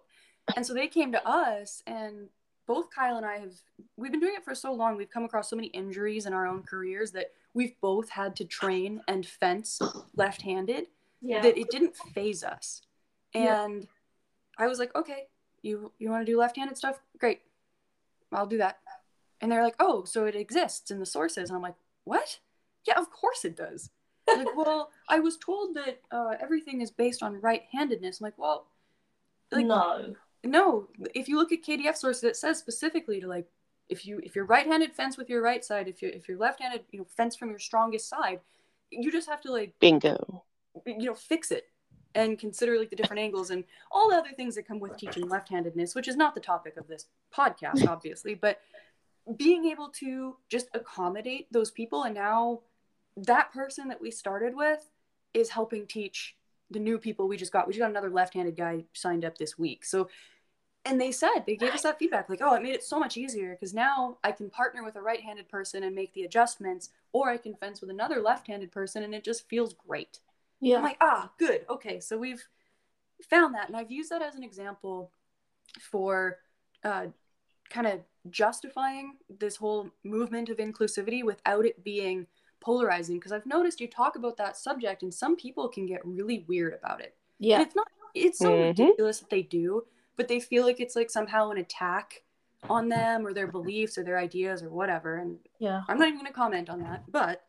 And so they came to us, and both Kyle and I have, we've been doing it for so long. We've come across so many injuries in our own careers that we've both had to train and fence left-handed Yeah. that it didn't phase us. Yeah. And I was like, okay, you, you want to do left-handed stuff? Great. I'll do that. And they're like, oh, so it exists in the sources. And I'm like, what? Yeah, of course it does. Like, well, I was told that uh, everything is based on right-handedness. I'm like, well, like, no. no. If you look at K D F sources, it says specifically to like, if you if you're right-handed, fence with your right side. If you if you're left-handed, you know, fence from your strongest side. You just have to like, Bingo. you know, fix it and consider like the different angles and all the other things that come with teaching left-handedness, which is not the topic of this podcast, obviously, but being able to just accommodate those people. And now that person that we started with is helping teach the new people we just got. We just got another left-handed guy signed up this week. So, and they said, they gave us that feedback, like, oh, it made it so much easier because now I can partner with a right-handed person and make the adjustments, or I can fence with another left-handed person and it just feels great. Yeah. I'm like, ah, good. Okay, so we've found that. And I've used that as an example for uh, kind of justifying this whole movement of inclusivity without it being polarizing. Because I've noticed you talk about that subject and some people can get really weird about it. Yeah. And it's not, it's so Mhm. ridiculous that they do, but they feel like it's like somehow an attack on them or their beliefs or their ideas or whatever. And Yeah. I'm not even going to comment on that, but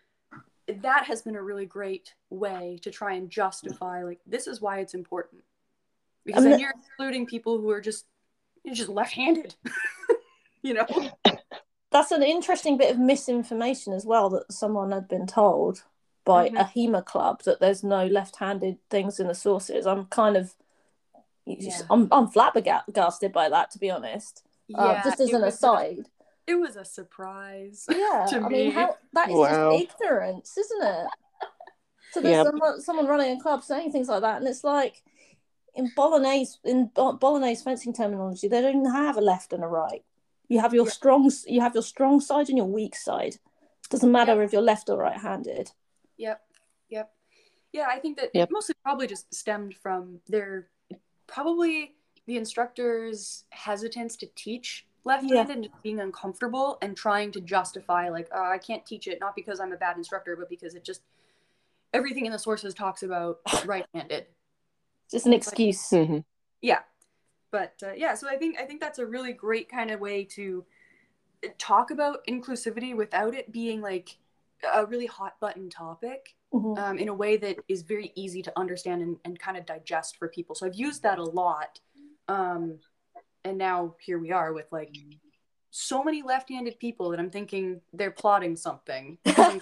that has been a really great way to try and justify, like, this is why it's important. Because I mean, then you're including people who are just, you're just left-handed, you know? that's an interesting bit of misinformation as well, that someone had been told by Mhm. a HEMA club that there's no left-handed things in the sources. I'm kind of, Yeah. I'm, I'm flabbergasted by that, to be honest. Yeah, Uh, just as it an was a- aside. It was a surprise. Yeah, to I me. mean, how that is Wow. just ignorance, isn't it? So there's Yep. someone, someone running a club saying things like that, and it's like in Bolognese in Bo- Bolognese fencing terminology, they don't even have a left and a right. You have your Yeah. strong, you have your strong side and your weak side. It doesn't matter Yep. if you're left or right-handed. Yep, yep. Yeah, I think that Yep. it mostly probably just stemmed from their, probably the instructor's hesitance to teach left-handed and just being uncomfortable and trying to justify, like, oh, I can't teach it, not because I'm a bad instructor, but because it just, everything in the sources talks about right-handed. Just an excuse. Mhm. Yeah. But uh, yeah, so I think I think that's a really great kind of way to talk about inclusivity without it being like a really hot button topic, Mhm. um, in a way that is very easy to understand and, and kind of digest for people. So I've used that a lot. Um, and now here we are with like so many left-handed people that I'm thinking they're plotting something.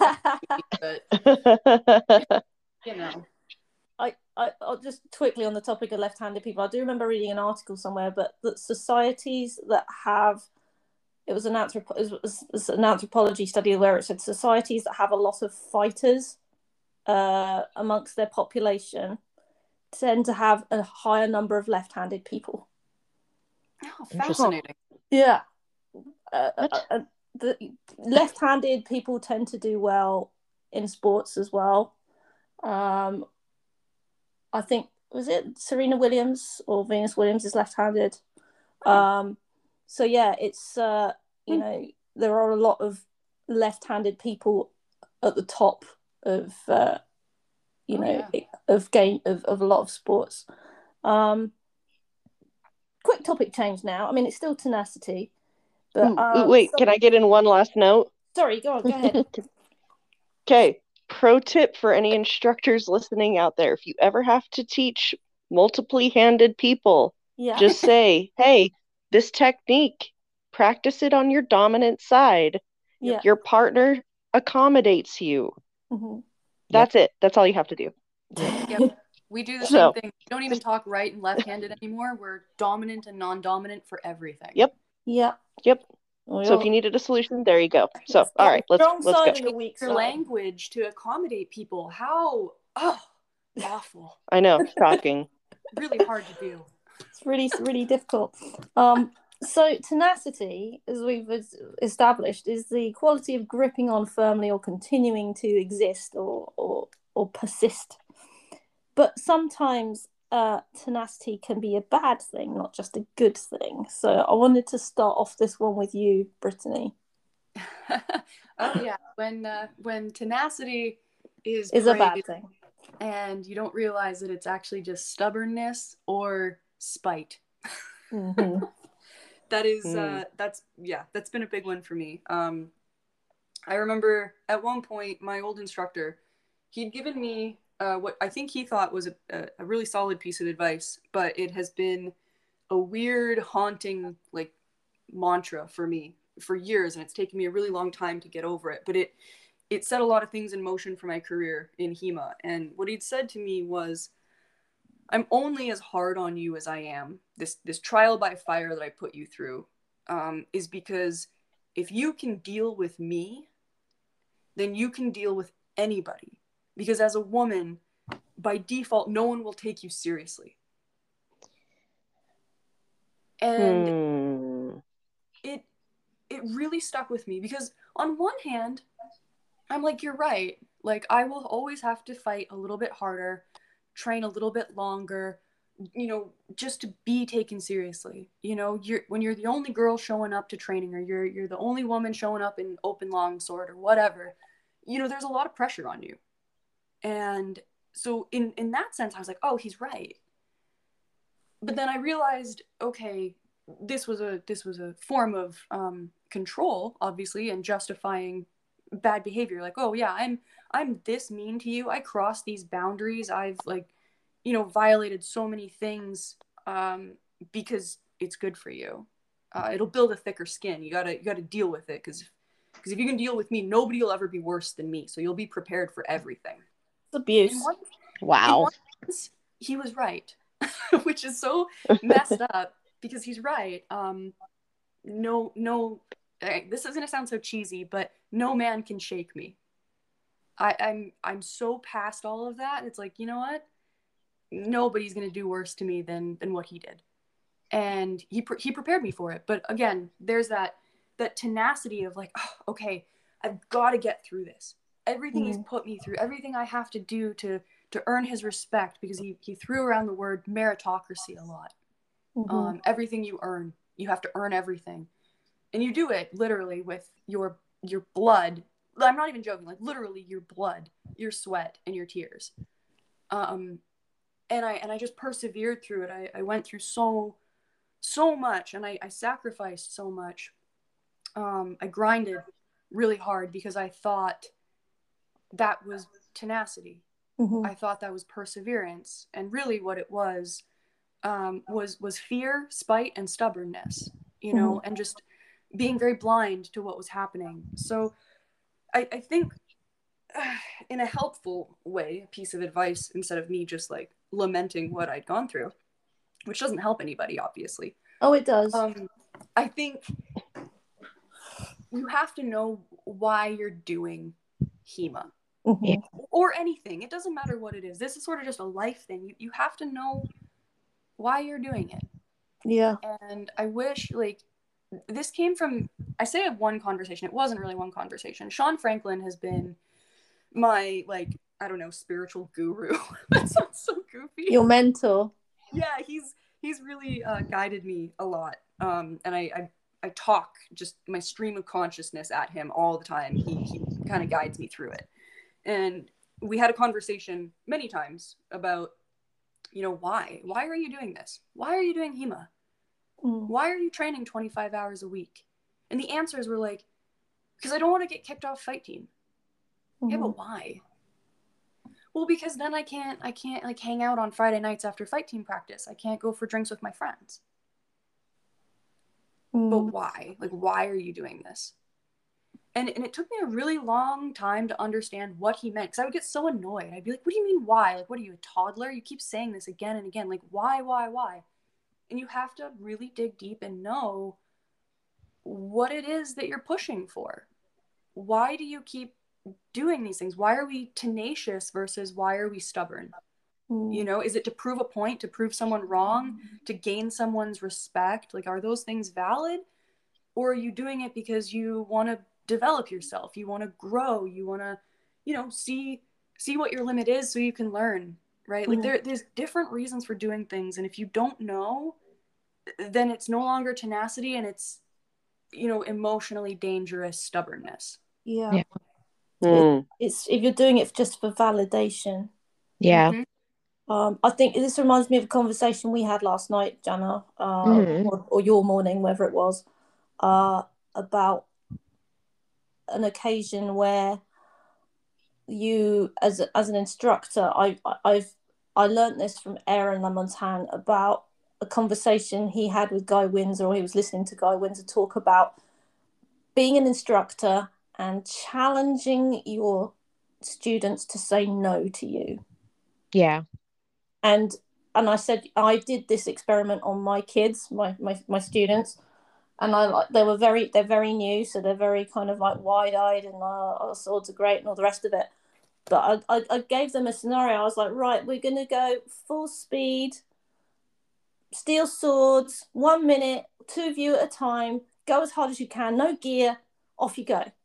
But, you know. I, I, I'll just quickly on the topic of left-handed people. I do remember reading an article somewhere, but that societies that have, it was an anthrop- it was, it was an anthropology study where it said societies that have a lot of fighters uh, amongst their population tend to have a higher number of left-handed people. Oh, fascinating. Yeah, uh, What? uh, uh, the left-handed people tend to do well in sports as well. Um, I think, was it Serena Williams or Venus Williams is left-handed. Um, so yeah, it's uh, you know, there are a lot of left-handed people at the top of uh, you Oh, know yeah. of game of, of a lot of sports. Um, quick topic change now. I mean, it's still tenacity, but Ooh, um, ooh, wait, so- can I get in one last note? sorry, go on, go ahead. Okay, pro tip for any instructors listening out there. If you ever have to teach multiply handed people, Yeah, just say, hey, this technique, practice it on your dominant side. yeah. Your partner accommodates you. Mhm. That's it. That's all you have to do. Yep. We do the So- same thing. We don't even talk right and left-handed anymore. We're dominant and non-dominant for everything. Yep. Yeah. Yep. Well, So if you needed a solution, there you go. So, it's all got right, the let's strong let's side go. and the weak Your side. language to accommodate people. How, oh, awful. I know, shocking. Really hard to do. It's really, really difficult. Um, so tenacity, as we've es- established, is the quality of gripping on firmly or continuing to exist or or, or persist. But sometimes uh, tenacity can be a bad thing, not just a good thing. So I wanted to start off this one with you, Brittany. Oh yeah, when uh, when tenacity is Is a bad praised thing. and you don't realize that it's actually just stubbornness or spite. Mm-hmm. That is, Mm. uh, that's, yeah, that's been a big one for me. Um, I remember at one point, my old instructor, he'd given me uh, what I think he thought was a, a, a really solid piece of advice, but it has been a weird, haunting, like, mantra for me for years, and it's taken me a really long time to get over it. But it, it set a lot of things in motion for my career in HEMA. And what he'd said to me was, I'm only as hard on you as I am. This this trial by fire that I put you through um, is because if you can deal with me, then you can deal with anybody. Because as a woman, by default, no one will take you seriously. And Hmm. it it really stuck with me because on one hand, I'm like, you're right. Like, I will always have to fight a little bit harder, train a little bit longer, you know, just to be taken seriously. You know, you're when you're the only girl showing up to training, or you're you're the only woman showing up in open longsword or whatever, you know, there's a lot of pressure on you. And so in in that sense, I was like, oh, he's right. But then I realized, okay, this was a this was a form of um, control, obviously, and justifying bad behavior. Like, oh yeah, i'm i'm this mean to you, I crossed these boundaries, I've, like, you know, violated so many things um because it's good for you. Uh, it'll build a thicker skin. You gotta you gotta deal with it, because because if you can deal with me, nobody will ever be worse than me, so you'll be prepared for everything. It's abuse. In one, in Wow. one sense, he was right. Which is so messed up, because he's right. um no no this is gonna sound so cheesy, but no man can shake me. I, I'm I'm so past all of that. It's like, you know what? Nobody's gonna do worse to me than than what he did, and he pre- he prepared me for it. But again, there's that that tenacity of like, oh, okay, I've got to get through this. Everything he's Mm. put me through, everything I have to do to to earn his respect, because he he threw around the word meritocracy a lot. Mm-hmm. Um, everything you earn, you have to earn everything, and you do it literally with your your blood. I'm not even joking, like literally your blood, your sweat, and your tears. Um, and I and I just persevered through it. I, I went through so so much, and I, I sacrificed so much. Um, I grinded really hard because I thought that was tenacity. Mm-hmm. I thought that was perseverance, and really what it was um, was was fear, spite, and stubbornness. You know, and just being very blind to what was happening. So I, I think uh, in a helpful way, a piece of advice, instead of me just like lamenting what I'd gone through, which doesn't help anybody, obviously. Oh, it does. Um, I think you have to know why you're doing HEMA Mhm. or anything. It doesn't matter what it is. This is sort of just a life thing. You, you have to know why you're doing it. Yeah. And I wish, like, this came from, I say one conversation. It wasn't really one conversation. Sean Franklin has been my, like, I don't know, spiritual guru. That sounds so goofy. Your mentor. Yeah, he's he's really uh, guided me a lot. Um, and I, I I talk just my stream of consciousness at him all the time. He he kind of guides me through it. And we had a conversation many times about, you know, why? Why are you doing this? Why are you doing HEMA? Mm. Why are you training twenty-five hours a week? And the answers were like, because I don't want to get kicked off fight team. Mm-hmm. Yeah, but why? Well, because then I can't, I can't like hang out on Friday nights after fight team practice. I can't go for drinks with my friends. Mm. But why? Like, why are you doing this? And and it took me a really long time to understand what he meant, because I would get so annoyed. I'd be like, what do you mean why? Like, what are you, a toddler? You keep saying this again and again. Like, why, why, why? And you have to really dig deep and know what it is that you're pushing for. Why do you keep doing these things? Why are we tenacious versus why are we stubborn? Mm. You know, is it to prove a point, to prove someone wrong, to gain someone's respect? Like, are those things valid? Or are you doing it because you want to develop yourself? You want to grow. You want to, you know, see see what your limit is so you can learn. right? Like Mm. there there's different reasons for doing things, and if you don't know, then it's no longer tenacity, and it's, you know, emotionally dangerous stubbornness. Yeah. Yeah. Mm. It's if you're doing it just for validation. Yeah. Mhm. Um, I think this reminds me of a conversation we had last night, Jana, uh, Mhm. or, or your morning, whether it was, uh, about an occasion where you, as a, as an instructor, I I've I learned this from Aaron Lamontagne about a conversation he had with Guy Windsor, or he was listening to Guy Windsor talk about being an instructor and challenging your students to say no to you. Yeah. And and I said I did this experiment on my kids, my my, my students, and I like they were very they're very new, so they're very kind of like wide eyed and uh, oh, swords are great and all the rest of it. But I, I I gave them a scenario. I was like, right, we're gonna go full speed, steel swords, one minute, two of you at a time, go as hard as you can, no gear, off you go.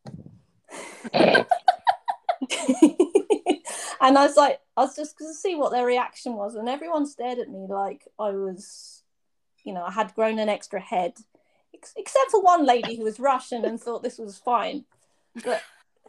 And I was like, I was just going to see what their reaction was, and everyone stared at me like I was, you know, I had grown an extra head, ex- except for one lady who was Russian and thought this was fine. But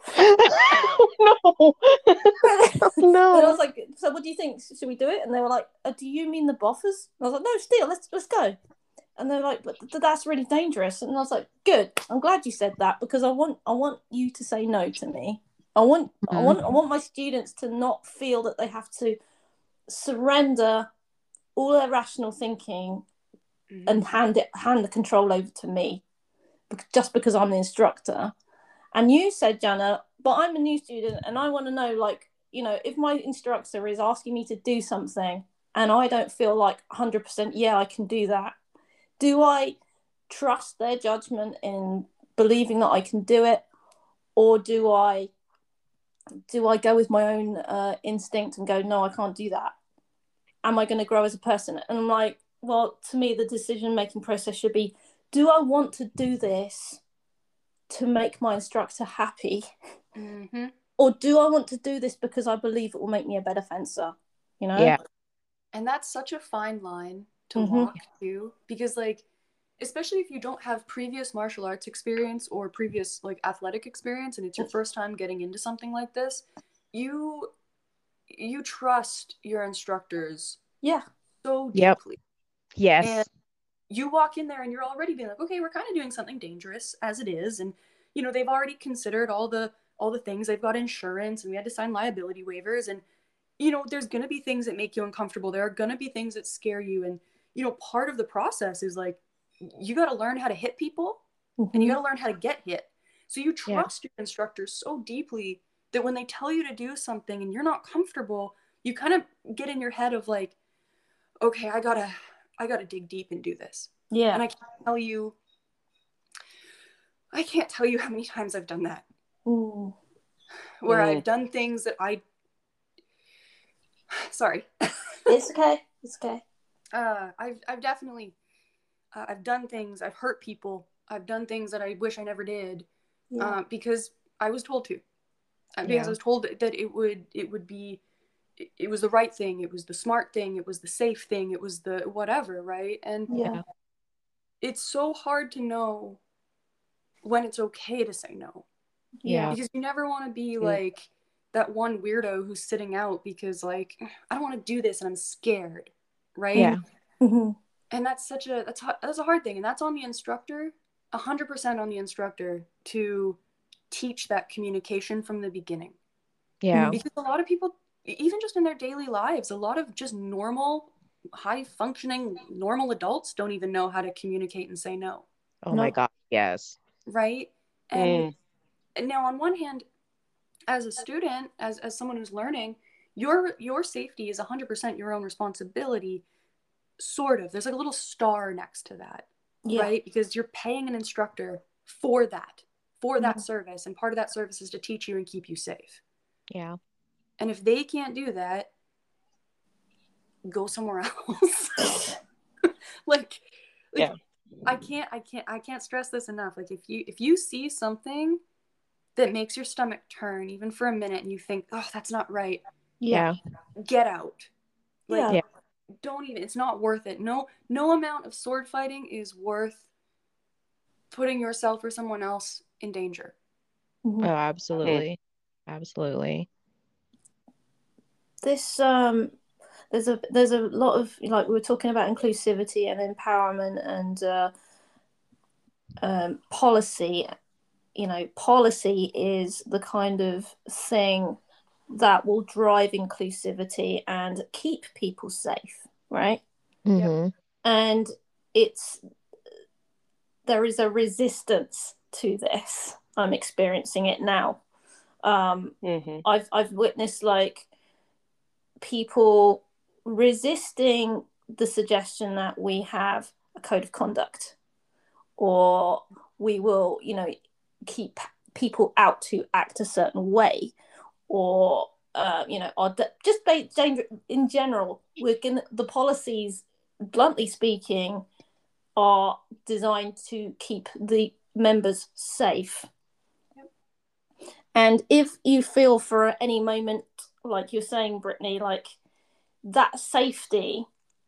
No. and I No. was like, so what do you think? Should we do it? And they were like, oh, do you mean the Boffers? And I was like, no, still, let's let's go. And they're like, but th- that's really dangerous. And I was like, good. I'm glad you said that, because I want I want you to say no to me. I want I Mhm. want I want my students to not feel that they have to surrender all their rational thinking Mhm. and hand it hand the control over to me, bec- just because I'm the instructor. And you said, Jana, but I'm a new student and I want to know, like, you know, if my instructor is asking me to do something and I don't feel like one hundred percent, yeah, I can do that, do I trust their judgment in believing that I can do it, or do I do I go with my own uh, instinct and go, no, I can't do that? Am I going to grow as a person? And I'm like, well, to me, the decision making process should be, do I want to do this to make my instructor happy? Mhm. Or do I want to do this because I believe it will make me a better fencer? You know? Yeah. And that's such a fine line to Mhm. walk too, because like, especially if you don't have previous martial arts experience or previous like athletic experience, and it's your first time getting into something like this, you you trust your instructors Yeah. so Yep. deeply. Yes. And you walk in there and you're already being like, okay, we're kind of doing something dangerous as it is, and you know, they've already considered all the all the things. They've got insurance, and we had to sign liability waivers, and you know, there's going to be things that make you uncomfortable. There are going to be things that scare you, and you know, part of the process is like, you got to learn how to hit people, and you Mhm. got to learn how to get hit. So you Yeah. trust your instructors so deeply that when they tell you to do something and you're not comfortable, you kind of get in your head of like, okay, I gotta I gotta dig deep and do this. Yeah. And I can't tell you I can't tell you how many times I've done that, Mm. where Mm. I've done things that I sorry. It's okay. It's okay. uh I've I've definitely uh, I've done things, I've hurt people, I've done things that I wish I never did, Yeah. uh, because I was told to. Uh, because Yeah. I was told that it would it would be it, it was the right thing, it was the smart thing, it was the safe thing, it was the whatever, right? And Yeah. it's so hard to know when it's okay to say no, Yeah. because you never want to be Mm. like that one weirdo who's sitting out because like, I don't want to do this and I'm scared, right? Yeah. Mhm. And that's such a that's that's a hard thing, and that's on the instructor, a hundred percent on the instructor to teach that communication from the beginning. Yeah. Because a lot of people, even just in their daily lives, a lot of just normal, high functioning, normal adults don't even know how to communicate and say no, Oh my No. God. Yes. right? And, Mm. and now on one hand, as a student, as, as someone who's learning, your your safety is one hundred percent your own responsibility, sort of. There's like a little star next to that, Yeah. right? Because you're paying an instructor for that, for that Mhm. service, and part of that service is to teach you and keep you safe. Yeah. And if they can't do that, go somewhere else. like, like Yeah. I can't, I can't, I can't stress this enough. Like if you, if you see something that makes your stomach turn even for a minute and you think, oh, that's not right, Yeah. Yeah. get out. Like, Yeah. Yeah. don't even, it's not worth it. No, no amount of sword fighting is worth putting yourself or someone else in danger. Mhm. Oh, absolutely. Absolutely. This um there's a there's a lot of, like, we were talking about inclusivity and empowerment and uh, um, policy. You know, policy is the kind of thing that will drive inclusivity and keep people safe, right? Mm-hmm. And it's there is a resistance to this. I'm experiencing it now. Um, Mm-hmm. I've I've witnessed, like, people resisting the suggestion that we have a code of conduct, or we will, you know, keep people out to act a certain way, or uh, you know, or just in general, we're gonna the policies, bluntly speaking, are designed to keep the members safe. And if you feel for any moment, like you're saying, Brittany, like, that safety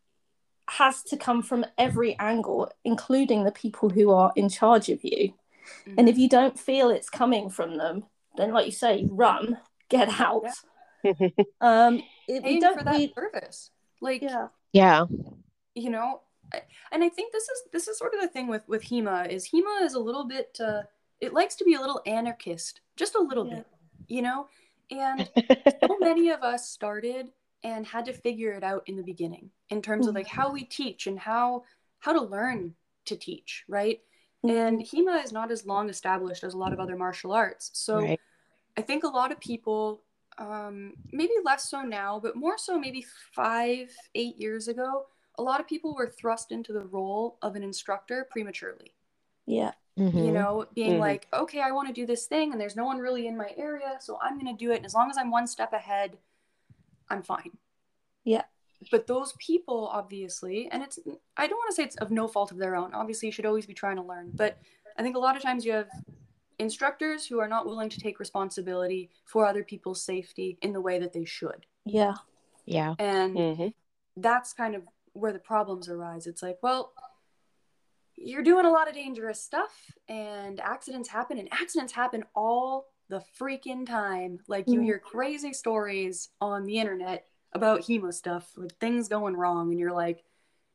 has to come from every angle, including the people who are in charge of you. Mm-hmm. And if you don't feel it's coming from them, then, like you say, run, get out. Yeah. um, if Paying we don't for that we, service, like, yeah, Yeah. you know, and I think this is this is sort of the thing with with HEMA is HEMA is a little bit. Uh, it likes to be a little anarchist, just a little yeah. bit, you know. And so many of us started and had to figure it out in the beginning in terms of like how we teach and how how to learn to teach, right? Mm. And HEMA is not as long established as a lot of other martial arts, so Right. I think a lot of people, um, maybe less so now, but more so maybe five, eight years ago, a lot of people were thrust into the role of an instructor prematurely. Yeah. Mm-hmm. You know, being Mhm. like, okay, I want to do this thing and there's no one really in my area, so I'm going to do it. And as long as I'm one step ahead, I'm fine. Yeah. But those people, obviously, and it's, I don't want to say it's of no fault of their own. Obviously, you should always be trying to learn. But I think a lot of times you have instructors who are not willing to take responsibility for other people's safety in the way that they should. Yeah. Yeah. And Mm-hmm. that's kind of where the problems arise. It's like, well, you're doing a lot of dangerous stuff and accidents happen, and accidents happen all the freaking time. Like, you Mhm. hear crazy stories on the internet about HEMA stuff, like things going wrong, and you're like,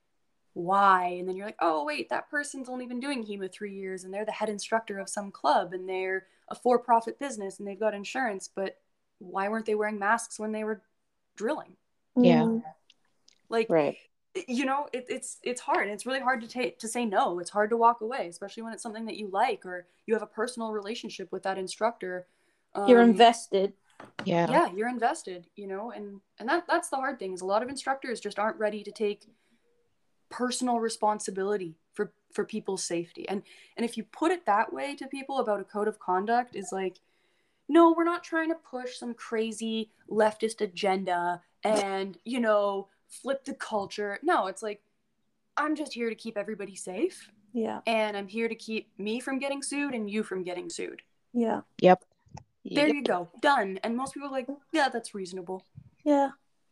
why? And then you're like, oh wait, that person's only been doing HEMA three years and they're the head instructor of some club and they're a for-profit business and they've got insurance, but why weren't they wearing masks when they were drilling? Yeah. Mm. Like, Right. you know, it, it's it's hard. It's really hard to take to say no. It's hard to walk away, especially when it's something that you like or you have a personal relationship with that instructor. Um, You're invested. Yeah. Yeah, you're invested, you know, and and that that's the hard thing is a lot of instructors just aren't ready to take personal responsibility for for people's safety. And and if you put it that way to people about a code of conduct, is like, no, we're not trying to push some crazy leftist agenda and, you know, flip the culture. No, it's like, I'm just here to keep everybody safe. Yeah. And I'm here to keep me from getting sued and you from getting sued. Yeah. Yep. There Yep. you go. Done. And most people are like, yeah, that's reasonable. Yeah.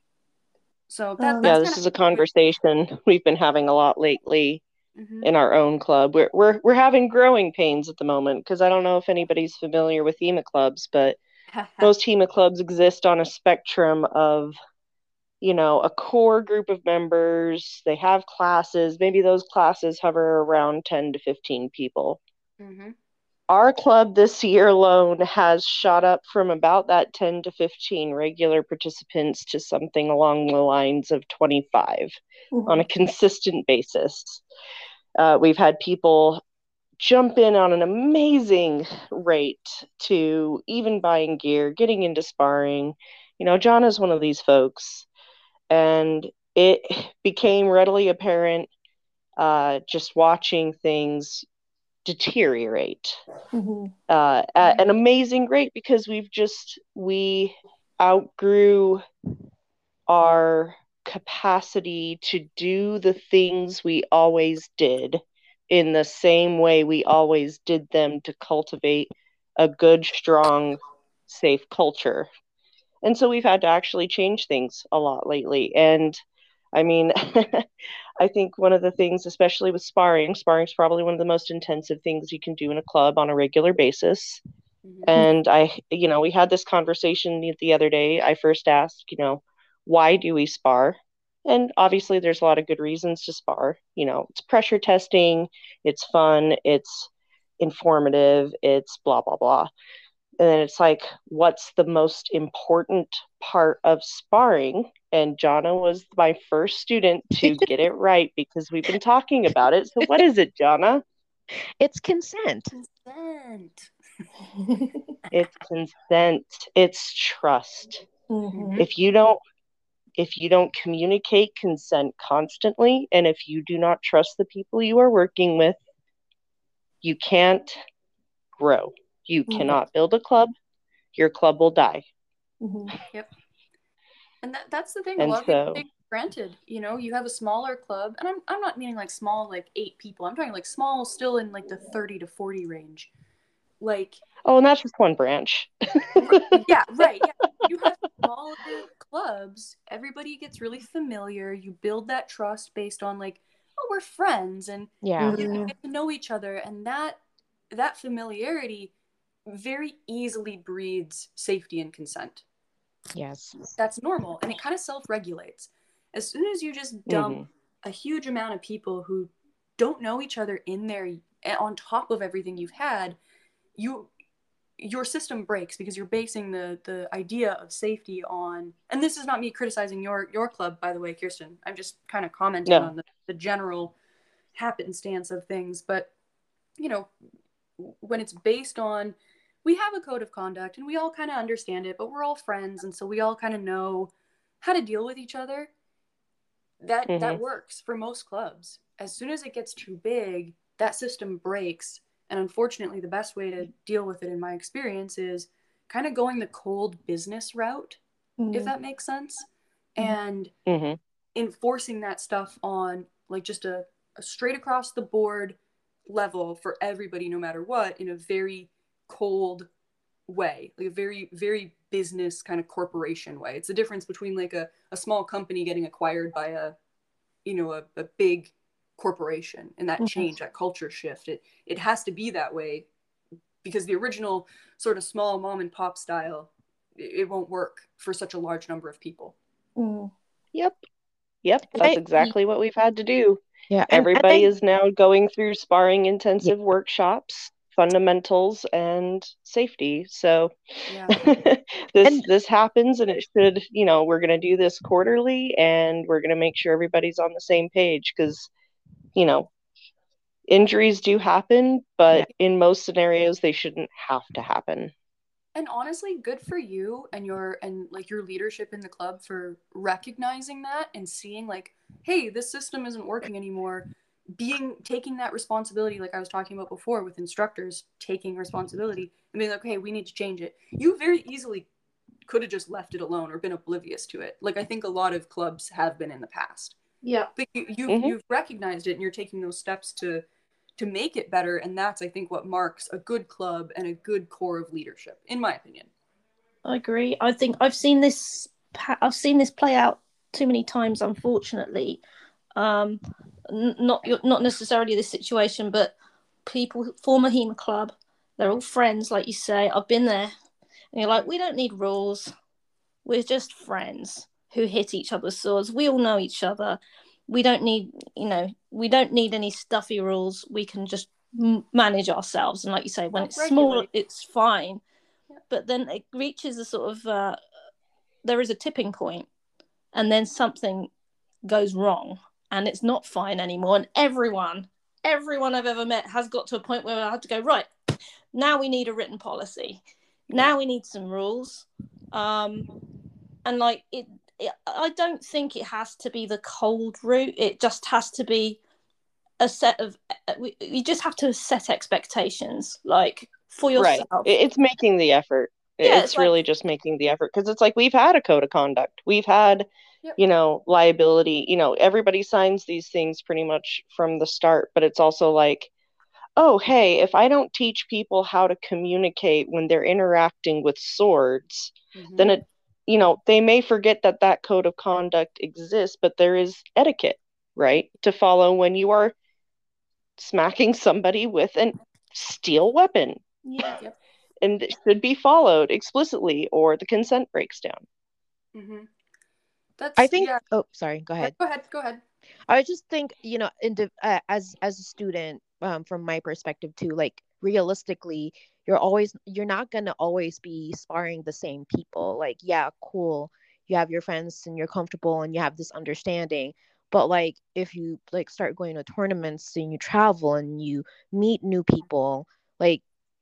So that, Um, that's Yeah, this kind is a conversation we've been having a lot lately mm-hmm. in our own club. We're we're we're having growing pains at the moment because I don't know if anybody's familiar with HEMA clubs, but most HEMA clubs exist on a spectrum of, you know, a core group of members. They have classes. Maybe those classes hover around ten to fifteen people. Mm-hmm. Our club this year alone has shot up from about that ten to fifteen regular participants to something along the lines of twenty-five mhm. on a consistent basis. Uh, we've had people jump in on an amazing rate to even buying gear, getting into sparring. You know, John is one of these folks, and it became readily apparent uh, just watching things deteriorate Mhm. uh, at an amazing rate because we've just, we outgrew our capacity to do the things we always did in the same way we always did them to cultivate a good, strong, safe culture. And so we've had to actually change things a lot lately. And I mean, I think one of the things, especially with sparring, sparring is probably one of the most intensive things you can do in a club on a regular basis. Mhm. And I, you know, we had this conversation the, the other day. I first asked, you know, why do we spar? And obviously, there's a lot of good reasons to spar. You know, it's pressure testing, it's fun, it's informative, it's blah, blah, blah. And then it's like, what's the most important part of sparring? And Jonna was my first student to get it right because we've been talking about it. So what is it, Jonna? It's consent. Consent. It's consent. It's trust. Mhm. If you don't if you don't communicate consent constantly, and if you do not trust the people you are working with, you can't grow. You Mhm. cannot build a club. Your club will die. Mhm. Yep. And that, that's the thing. A And lot of people so, take for granted. You know, you have a smaller club, and I'm I'm not meaning like small, like eight people. I'm talking like small, still in like the thirty to forty range. Like, oh, and that's just one branch. yeah, right. Yeah, you have smaller clubs. Everybody gets really familiar. You build that trust based on like, oh, we're friends, and Yeah. you Mhm. get to know each other, and that that familiarity very easily breeds safety and consent. Yes. That's normal, and it kind of self-regulates. As soon as you just dump Mhm. a huge amount of people who don't know each other in there on top of everything you've had, you your system breaks because you're basing the the idea of safety on, and this is not me criticizing your your club, by the way, Kirsten. I'm just kind of commenting No. on the, the general happenstance of things. But you know, when it's based on, we have a code of conduct and we all kind of understand it, but we're all friends, and so we all kind of know how to deal with each other. That Mhm. that works for most clubs. As soon as it gets too big, that system breaks. And unfortunately, the best way to deal with it, in my experience, is kind of going the cold business route, if Mhm. that makes sense, Mhm. and Mhm. enforcing that stuff on like just a, a straight across the board level for everybody, no matter what, in a very cold way, like a very, very business kind of corporation way. It's the difference between like a, a small company getting acquired by a, you know, a, a big corporation, and that Mhm. change, that culture shift. It it has to be that way because the original sort of small mom and pop style, it, it won't work for such a large number of people. Mhm. Yep. Yep. That's I, exactly what we've had to do. yeah. And, and Everybody I, is now going through sparring yeah. intensive workshops, fundamentals, and safety. So Yeah. this And this happens, and it should, you know, we're going to do this quarterly, and we're going to make sure everybody's on the same page because, you know, injuries do happen, but yeah. in most scenarios, they shouldn't have to happen. And honestly, good for you and your and like your leadership in the club for recognizing that and seeing like, hey, this system isn't working anymore. Being taking that responsibility, like I was talking about before, with instructors taking responsibility and being like, okay, we need to change it. You very easily could have just left it alone or been oblivious to it. Like I think a lot of clubs have been in the past. Yeah. But you, you've Mhm. you've recognized it and you're taking those steps to to make it better, and that's, I think, what marks a good club and a good core of leadership, in my opinion. I agree. I think I've seen this. I've seen this play out too many times, unfortunately. Um, n- not not necessarily this situation, but people form a HEMA club. They're all friends, like you say. I've been there, and you're like, we don't need rules. We're just friends who hit each other's swords. We all know each other. We don't need, you know, we don't need any stuffy rules. We can just m- manage ourselves. And like you say, when it's small, Self-regulate. it's fine. Yeah. But then it reaches a sort of, uh, there is a tipping point, and then something goes wrong, and it's not fine anymore. And everyone, everyone I've ever met has got to a point where I have to go, right, now we need a written policy. Now we need some rules. Um, and like it, it, I don't think it has to be the cold route. It just has to be a set of, we, you just have to set expectations, like for Right. yourself. It- It's making the effort. It- Yeah, It's it's like, really just making the effort because it's like we've had a code of conduct. We've had, Yep. you know, liability. You know, everybody signs these things pretty much from the start, but it's also like, oh, hey, if I don't teach people how to communicate when they're interacting with swords, Mhm. then it you know, they may forget that that code of conduct exists, but there is etiquette, right, to follow when you are smacking somebody with a steel weapon. Yeah. Yep. And it should be followed explicitly, or the consent breaks down. Mm-hmm. That's, I think. yeah. Oh, sorry. Go ahead. Go ahead. Go ahead. I just think, you know, in the, uh, as as a student, um, from my perspective too, like realistically, you're always you're not gonna always be sparring the same people. Like, yeah, cool, you have your friends and you're comfortable and you have this understanding. But like, if you like start going to tournaments and you travel and you meet new people, like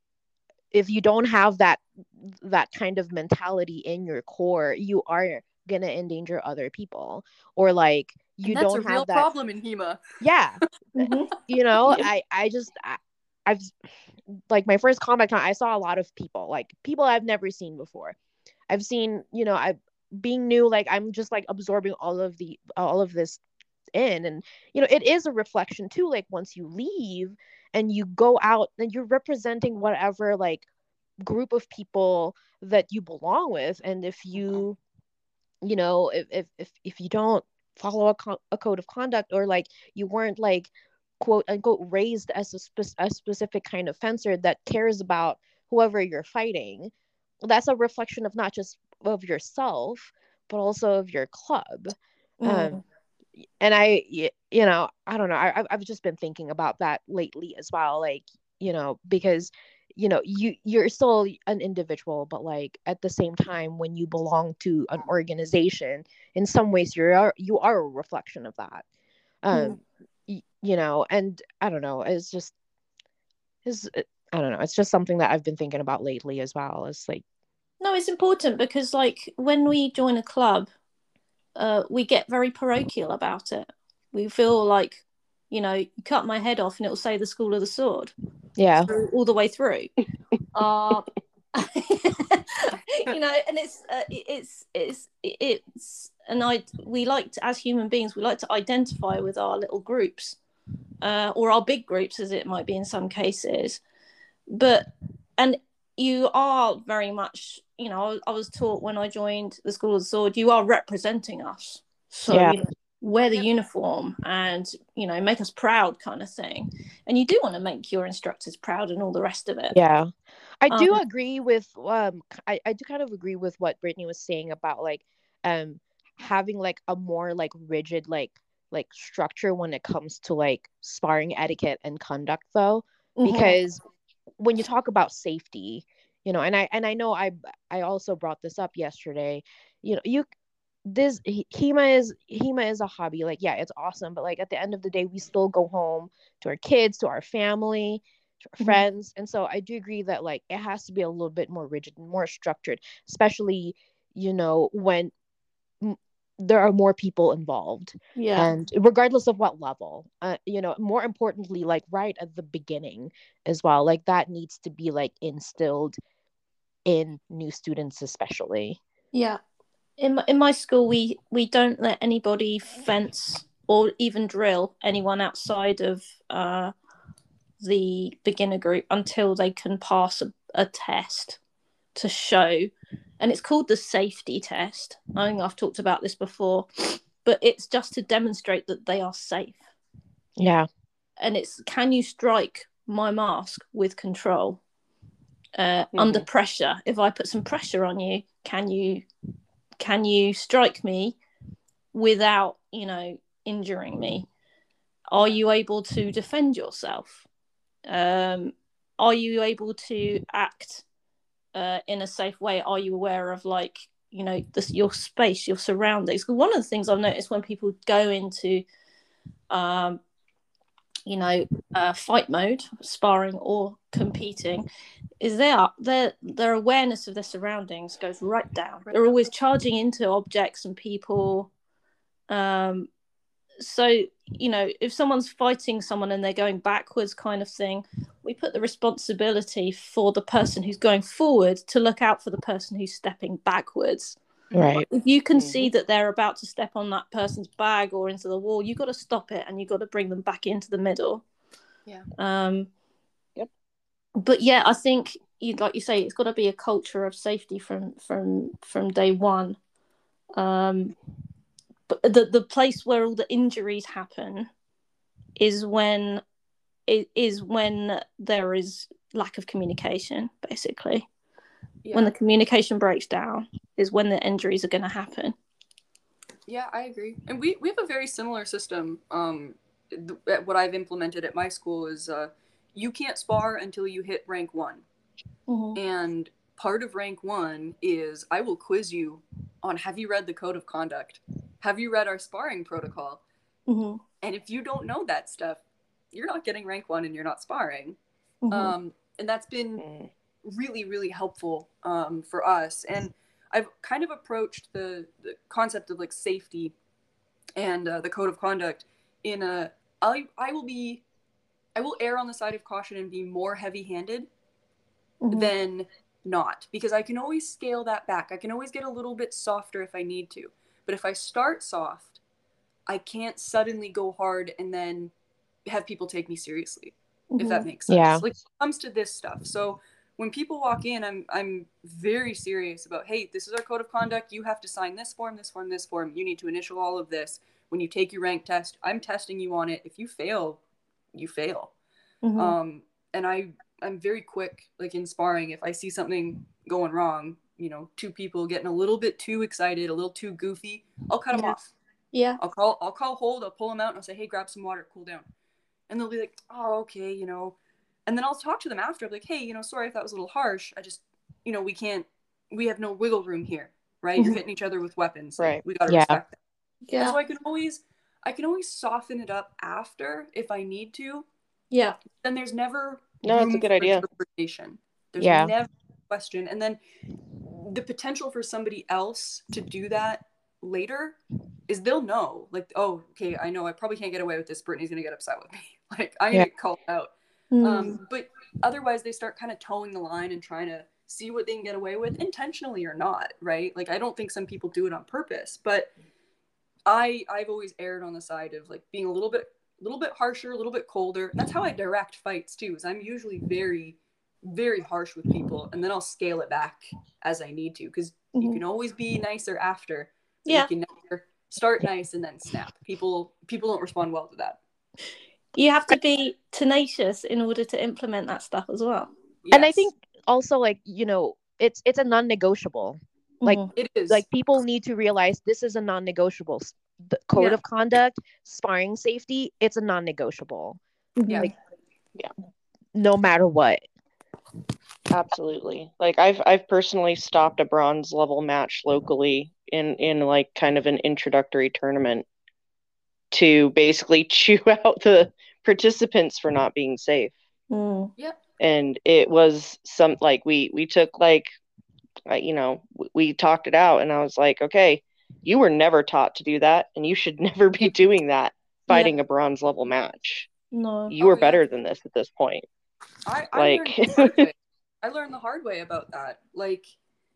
if you don't have that that kind of mentality in your core, you are gonna endanger other people, or like you and that's don't a real have that. problem in HEMA. Yeah. Mhm. You know, Yeah. I I just I, I've like my first combat con, I saw a lot of people, like people I've never seen before. I've seen, you know, I being new, like I'm just like absorbing all of the all of this in, and you know, it is a reflection too, like once you leave and you go out and you're representing whatever like group of people that you belong with, and if you you know if if if, if you don't follow a, co- a code of conduct, or like you weren't like quote unquote raised as a, spe- a specific kind of fencer that cares about whoever you're fighting, that's a reflection of not just of yourself but also of your club. Mm. um and I, y- you know, I don't know. I, I've I've just been thinking about that lately as well. Like, you know, because, you know, you you're still an individual, but like at the same time, when you belong to an organization, in some ways, you are you are a reflection of that. Um, y- you know, and I don't know. It's just is I don't know. It's just something that I've been thinking about lately as well. It's like, No, it's important because, like, when we join a club, uh, we get very parochial about it. We feel like, you know, you cut my head off and it'll say the School of the Sword. yeah, So, all the way through. Uh, you know, and it's uh, it's it's it's and I we like to, as human beings, we like to identify with our little groups, uh, or our big groups, as it might be in some cases. But and you are very much, you know, I was taught when I joined the School of the Sword, you are representing us. So, yeah, you know, wear the Yep. uniform and, you know, make us proud kind of thing. And you do want to make your instructors proud and all the rest of it. yeah. I do Um, agree with um I, I do kind of agree with what Brittany was saying about like um having like a more like rigid like like structure when it comes to like sparring etiquette and conduct though, mhm. because when you talk about safety, you know, and I and I know I I also brought this up yesterday, you know, you this H- HEMA is HEMA is a hobby, like yeah, it's awesome, but like at the end of the day we still go home to our kids, to our family, to our Mhm. friends. And so I do agree that like it has to be a little bit more rigid and more structured, especially, you know, when m- there are more people involved, Yeah. and regardless of what level, uh, you know, more importantly, like right at the beginning as well, like that needs to be like instilled in new students especially. Yeah. In my, in my school, we, we don't let anybody fence or even drill anyone outside of uh, the beginner group until they can pass a, a test to show, and it's called the safety test. I think I've talked about this before, but it's just to demonstrate that they are safe. Yeah, And it's, can you strike my mask with control uh, Mhm. under pressure? If I put some pressure on you, can you can you strike me without, you know, injuring me? Are you able to defend yourself? Um, are you able to act uh, in a safe way? Are you aware of, like, you know, this, your space, your surroundings? One of the things I've noticed when people go into um, you know, uh, fight mode, sparring or competing, is their their their awareness of their surroundings goes right down. They're always charging into objects and people. Um, so, you know, if someone's fighting someone and they're going backwards, kind of thing, we put the responsibility for the person who's going forward to look out for the person who's stepping backwards. right. If you can Mhm. see that they're about to step on that person's bag or into the wall, you've got to stop it and you've got to bring them back into the middle. Yeah. Um, Yep. But yeah, I think, you like you say, it's got to be a culture of safety from from from day one. Um, but the the place where all the injuries happen is when it is when there is lack of communication, basically. Yeah. When the communication breaks down is when the injuries are going to happen. Yeah, I agree. And we, we have a very similar system. Um, th- what I've implemented at my school is uh, you can't spar until you hit rank one. Mm-hmm. And part of rank one is I will quiz you on, have you read the code of conduct? Have you read our sparring protocol? Mm-hmm. And if you don't know that stuff, you're not getting rank one and you're not sparring. Mm-hmm. Um, and that's been really, really helpful um, for us. And I've kind of approached the, the concept of like safety and uh, the code of conduct in a, I, I will be, I will err on the side of caution and be more heavy-handed Mm-hmm. than not, because I can always scale that back. I can always get a little bit softer if I need to. But if I start soft, I can't suddenly go hard and then have people take me seriously, Mm-hmm. if that makes sense. Yeah. Like, when it comes to this stuff. So when people walk in, I'm I'm very serious about, hey, this is our code of conduct. You have to sign this form, this form, this form. You need to initial all of this. When you take your rank test, I'm testing you on it. If you fail, you fail. Mm-hmm. Um, and I, I'm very quick, like in sparring, if I see something going wrong, you know, two people getting a little bit too excited, a little too goofy, I'll cut them Yeah. off. Yeah. I'll call, I'll call hold, I'll pull them out and I'll say, hey, grab some water, cool down. And they'll be like, oh, okay, you know. And then I'll talk to them after, I'm like, hey, you know, sorry if that was a little harsh. I just, you know, we can't, we have no wiggle room here, right? You're hitting each other with weapons. Like, Right. we got to Yeah. respect that. Yeah. And so I can always, I can always soften it up after if I need to. Yeah. Then there's never No, room it's a good for idea. interpretation. There's Yeah. never a question. And then the potential for somebody else to do that later is they'll know, like, oh, okay, I know I probably can't get away with this. Brittany's gonna get upset with me. Like, I'm gonna Yeah. get called out. Mm. Um, but otherwise, they start kind of towing the line and trying to see what they can get away with, intentionally or not, right? Like, I don't think some people do it on purpose, but I I've always erred on the side of like being a little bit a little bit harsher, a little bit colder. And that's how I direct fights too. Is I'm usually very very harsh with people, and then I'll scale it back as I need to, because Mhm. you can always be nicer after. But Yeah. you can never start nice and then snap. People people don't respond well to that. You have to be tenacious in order to implement that stuff as well. And I Yes, think also, like, you know, it's it's a non-negotiable. Like, Mhm. it is. like people need to realize this is a non-negotiable. S- The code Yeah. of conduct, sparring safety, it's a non-negotiable. yeah. like- No matter what. Absolutely. Like I've I've personally stopped a bronze level match locally in in like kind of an introductory tournament to basically chew out the participants for not being safe. Mm. And it was some like we we took like uh, you know w- we talked it out, and I was like, okay, you were never taught to do that, and you should never be doing that, fighting a bronze level match. No. You Oh, are yeah. better than this at this point. I, I Like- learned the hard way. I learned the hard way about that. Like,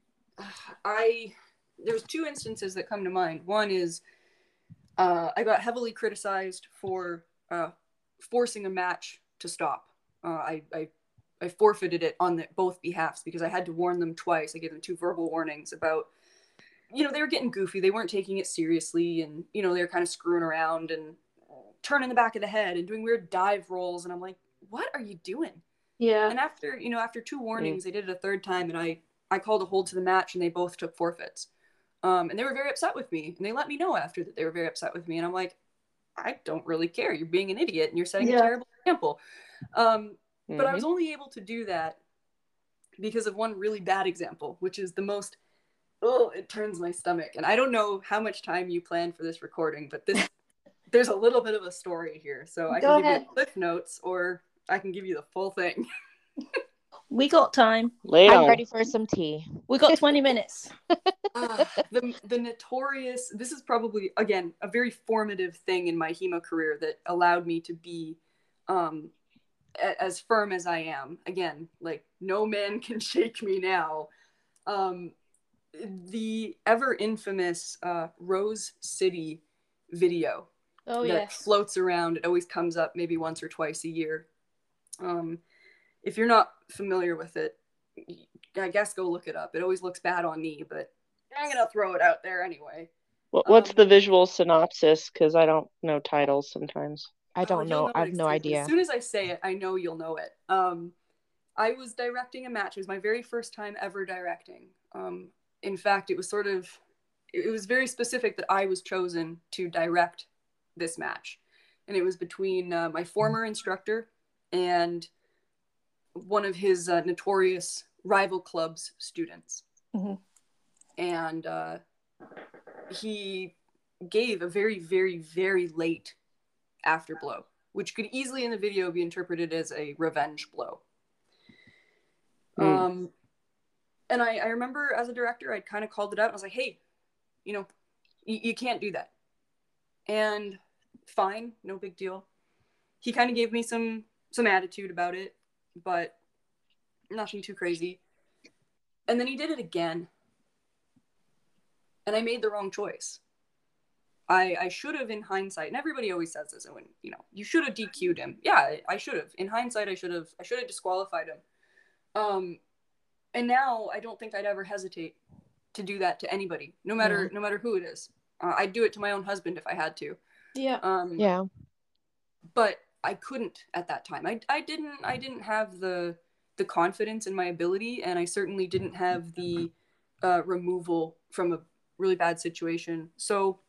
I there's two instances that come to mind. One is uh, I got heavily criticized for uh, forcing a match to stop. Uh, I, I I forfeited it on the, both behalfs because I had to warn them twice. I gave them two verbal warnings about, you know, they were getting goofy. They weren't taking it seriously, and you know they were kind of screwing around and turning the back of the head and doing weird dive rolls. And I'm like, what are you doing? Yeah. And after, you know, after two warnings, they did it a third time, and I, I called a hold to the match, and they both took forfeits. Um, and they were very upset with me, and they let me know after that they were very upset with me. And I'm like, I don't really care. You're being an idiot, and you're setting Yeah. a terrible example. Um, but I Mhm. was only able to do that because of one really bad example, which is the most, oh, it turns my stomach. And I don't know how much time you planned for this recording, but this, there's a little bit of a story here. So I Go can give ahead. you cliff notes, or I can give you the full thing. We got time. Lay it I'm on. ready for some tea. We got twenty minutes. Uh, the the notorious, this is probably, again, a very formative thing in my HEMA career that allowed me to be um, a- as firm as I am. Again, like, no man can shake me now. Um, the ever infamous uh, Rose City video Oh that yes. floats around. It always comes up maybe once or twice a year. Um, if you're not familiar with it, I guess go look it up. It always looks bad on me, but I'm gonna throw it out there anyway. What, what's Um, the visual synopsis? Because I don't know titles sometimes. I oh, don't you'll know. I it have no exactly. idea. As soon as I say it, I know you'll know it. Um, I was directing a match. It was my very first time ever directing. Um, in fact, it was sort of, it was very specific that I was chosen to direct this match. And it was between uh, my former instructor and one of his uh, notorious rival club's students. Mm-hmm. And uh, he gave a very, very, very late afterblow, which could easily in the video be interpreted as a revenge blow. Mm. Um, and I, I remember as a director, I'd kind of called it out. I was like, hey, you know, y- you can't do that. And fine, no big deal. He kind of gave me some some attitude about it, but nothing too crazy. And then he did it again. And I made the wrong choice. I, I should have, in hindsight, and everybody always says this, when, you know, you should have D Q'd him. Yeah, I, I should have. In hindsight, I should have I should have disqualified him. Um, and now I don't think I'd ever hesitate to do that to anybody, no matter yeah. no matter who it is. Uh, I'd do it to my own husband if I had to. Yeah. Um, yeah. But I couldn't at that time. I, I didn't I didn't have the the confidence in my ability, and I certainly didn't have the uh, removal from a really bad situation. So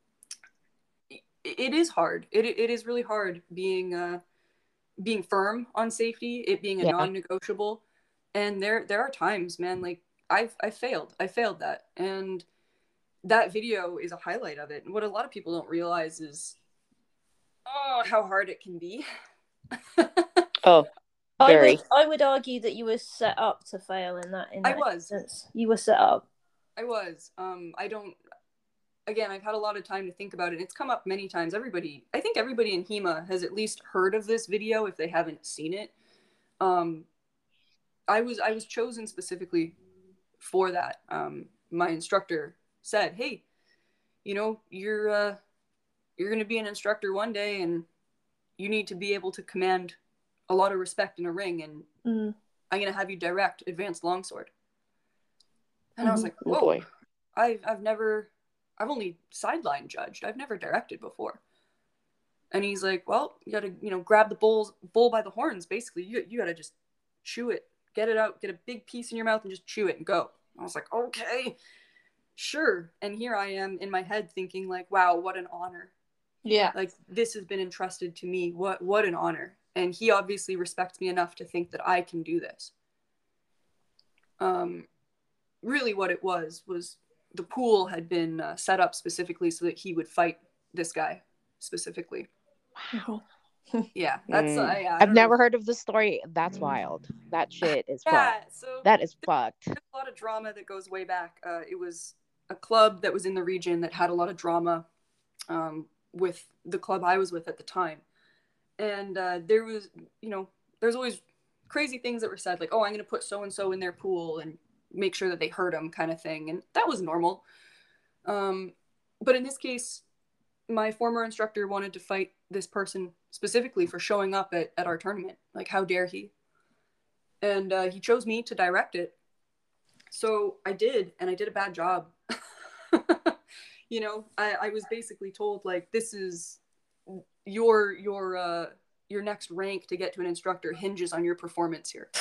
it, it is hard. It it is really hard being uh, being firm on safety. It being a Yeah. non-negotiable. And there there are times, man, like I've I failed. I failed that, and that video is a highlight of it. And what a lot of people don't realize is, oh, how hard it can be. Oh, I very. would I would argue that you were set up to fail in that. In that I was. instance. You were set up. I was. Um, I don't. Again, I've had a lot of time to think about it. It's come up many times. Everybody, I think everybody in HEMA has at least heard of this video if they haven't seen it. Um, I was I was chosen specifically for that. Um, my instructor said, "Hey, you know, you're uh, you're going to be an instructor one day, and you need to be able to command a lot of respect in a ring, and mm. I'm going to have you direct advanced longsword." And Mm-hmm. I was like, Oh "Whoa, boy. I've I've never, I've only sideline judged. I've never directed before." And he's like, "Well, you got to, you know, grab the bull bull by the horns. Basically, you you got to just chew it, get it out, get a big piece in your mouth, and just chew it and go." I was like, "Okay, sure." And here I am in my head thinking, like, "Wow, what an honor! Yeah, like this has been entrusted to me. What what an honor!" And he obviously respects me enough to think that I can do this. Um, really, what it was was the pool had been uh, set up specifically so that he would fight this guy specifically. Wow. Yeah, that's Mm. uh, yeah, I I've don't know never if- heard of this story. That's wild. That shit is Yeah, fucked. so That is fucked. there's a lot of drama that goes way back. Uh, it was a club that was in the region that had a lot of drama um, with the club I was with at the time. And uh, there was, you know, there's always crazy things that were said, like, "Oh, I'm going to put so-and-so in their pool and make sure that they hurt them," kind of thing. And that was normal. Um, but in this case, my former instructor wanted to fight this person specifically for showing up at, at our tournament. Like, how dare he? And uh, he chose me to direct it. So I did, and I did a bad job. You know, I, I was basically told, like, this is your your uh, your next rank to get to an instructor hinges on your performance here.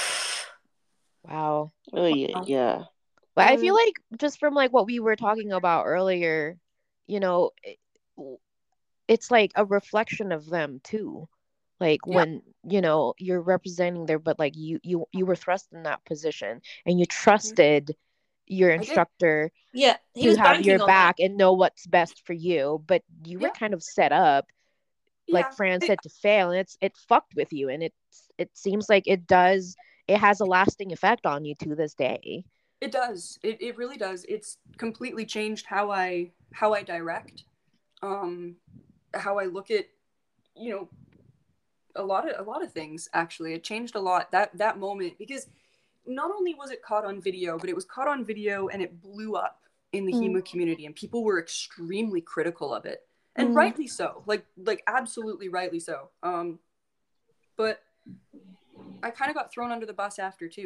Wow. Oh yeah, yeah. But I Um, feel like just from like what we were talking about earlier, you know, it, it's like a reflection of them too. Like Yeah. when, you know, you're representing there, but like you you you were thrust in that position and you trusted your did. instructor yeah. He to was have banking your on back and know what's best for you, but you were Yeah. kind of set up, like Yeah. Fran It- said, to fail, and it's it fucked with you, and it's it seems like it does it has a lasting effect on you to this day. It does. It it really does. It's completely changed how I how I direct, um, how I look at, you know, a lot of a lot of things. Actually, it changed a lot that that moment, because not only was it caught on video, but it was caught on video and it blew up in the Mm. HEMA community, and people were extremely critical of it, and Mm. rightly so. Like like absolutely rightly so. Um, but I kind of got thrown under the bus after too.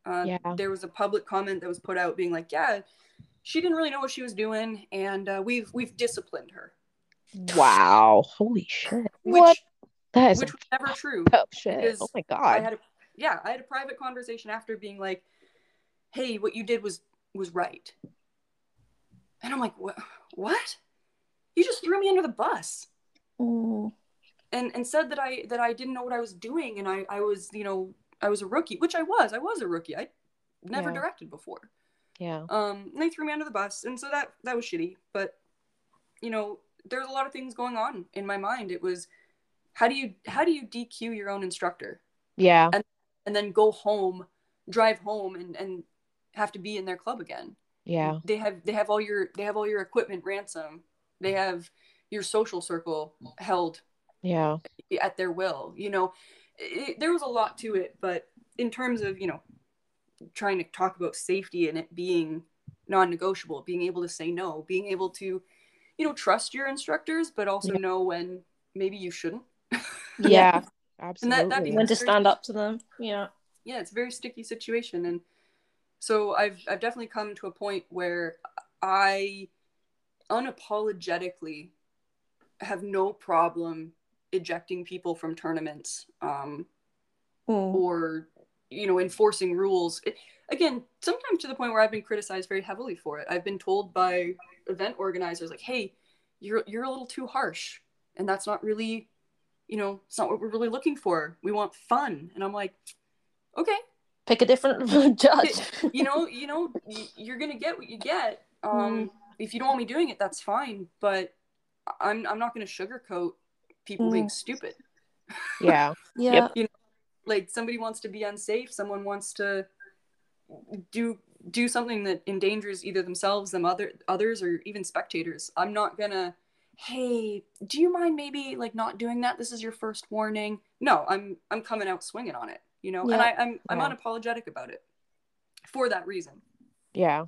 Uh, Yeah. There was a public comment that was put out being like, yeah, she didn't really know what she was doing, and uh, we've we've disciplined her. Wow. Holy shit. Which What? That is which some was never true. tough shit. Because Oh my I god. had a yeah, I had a private conversation after being like, hey, what you did was was right. And I'm like, what what? You just threw me under the bus. Mm. And and said that I that I didn't know what I was doing, and I, I was, you know, I was a rookie, which I was. I was a rookie. I never Yeah. directed before. Yeah. Um, and they threw me under the bus, and so that that was shitty. But you know, there's a lot of things going on in my mind. It was, how do you how do you D Q your own instructor? Yeah. And and then go home, drive home, and and have to be in their club again. Yeah. They have they have all your they have all your equipment ransom. They have your social circle held Yeah. at their will. You know, it, there was a lot to it, but in terms of, you know, trying to talk about safety and it being non-negotiable, being able to say no, being able to, you know, trust your instructors, but also Yeah. know when maybe you shouldn't. Yeah. And that, that Absolutely. becomes When to very- stand up to them. Yeah. yeah, it's a very sticky situation. And so I've I've definitely come to a point where I unapologetically have no problem ejecting people from tournaments, um, Mm. or, you know, enforcing rules. It, again, sometimes to the point where I've been criticized very heavily for it. I've been told by event organizers like, hey, you're you're a little too harsh, and that's not really, you know, it's not what we're really looking for. We want fun. And I'm like, okay, Pick a different judge. you know, you know, y- you're gonna get what you get. Um, Mm. If you don't want me doing it, that's fine. But I'm I'm not gonna sugarcoat people being Mm. stupid. Yeah. Yeah. Like, somebody wants to be unsafe, someone wants to do do something that endangers either themselves, them other others, or even spectators. I'm not gonna, hey, do you mind maybe like not doing that? This is your first warning. No, I'm I'm coming out swinging on it, you know. And Yeah. I, I'm I'm Yeah. unapologetic about it for that reason. Yeah.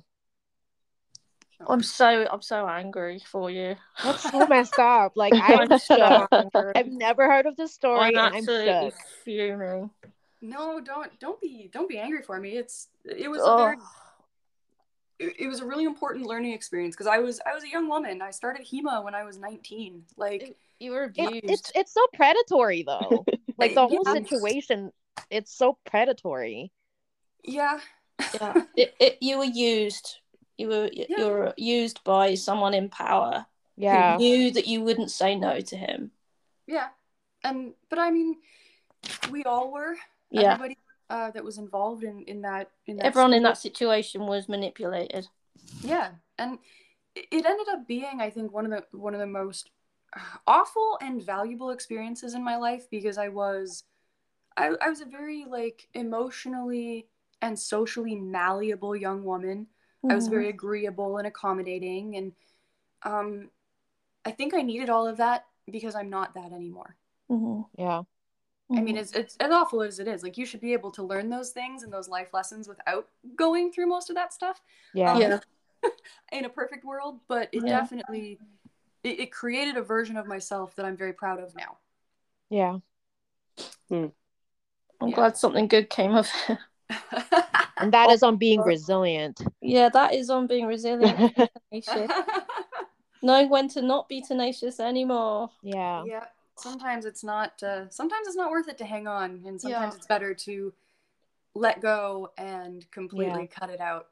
I'm so I'm so angry for you. That's so messed up. Like I'm I'm so shook. angry. I've never heard of this story I'm and I'm absolutely shook. fuming. No, don't don't be don't be angry for me. It's it was a Oh. very it, it was a really important learning experience because I was I was a young woman. I started HEMA when I was nineteen. Like, You were It, abused. it's it's so predatory though. Like the whole Yeah. situation, it's so predatory. yeah, Yeah. It, it, you were used. You were you Yeah. were used by someone in power Yeah. who knew that you wouldn't say no to him. yeah. And but I mean, we all were. Yeah. Everybody uh, that was involved in in that in that Everyone in school. that situation was manipulated. Yeah, and it it ended up being, I think, one of the one of the most awful and valuable experiences in my life because I was I, I was a very like emotionally and socially malleable young woman. I was Mhm. very agreeable and accommodating, and um, I think I needed all of that because I'm not that anymore. Mhm. Yeah. I mean, Mhm. it's, it's as awful as it is. Like, you should be able to learn those things and those life lessons without going through most of that stuff. Yeah. Um, Yeah. in a perfect world, but it Yeah. definitely it, it created a version of myself that I'm very proud of now. Yeah. I'm Yeah. glad something good came of it. And that is on being resilient. Yeah, that is on being resilient and tenacious. Knowing when to not be tenacious anymore. Yeah. Yeah, sometimes it's not. Uh, sometimes it's not worth it to hang on, and sometimes Yeah. it's better to let go and completely Yeah. cut it out.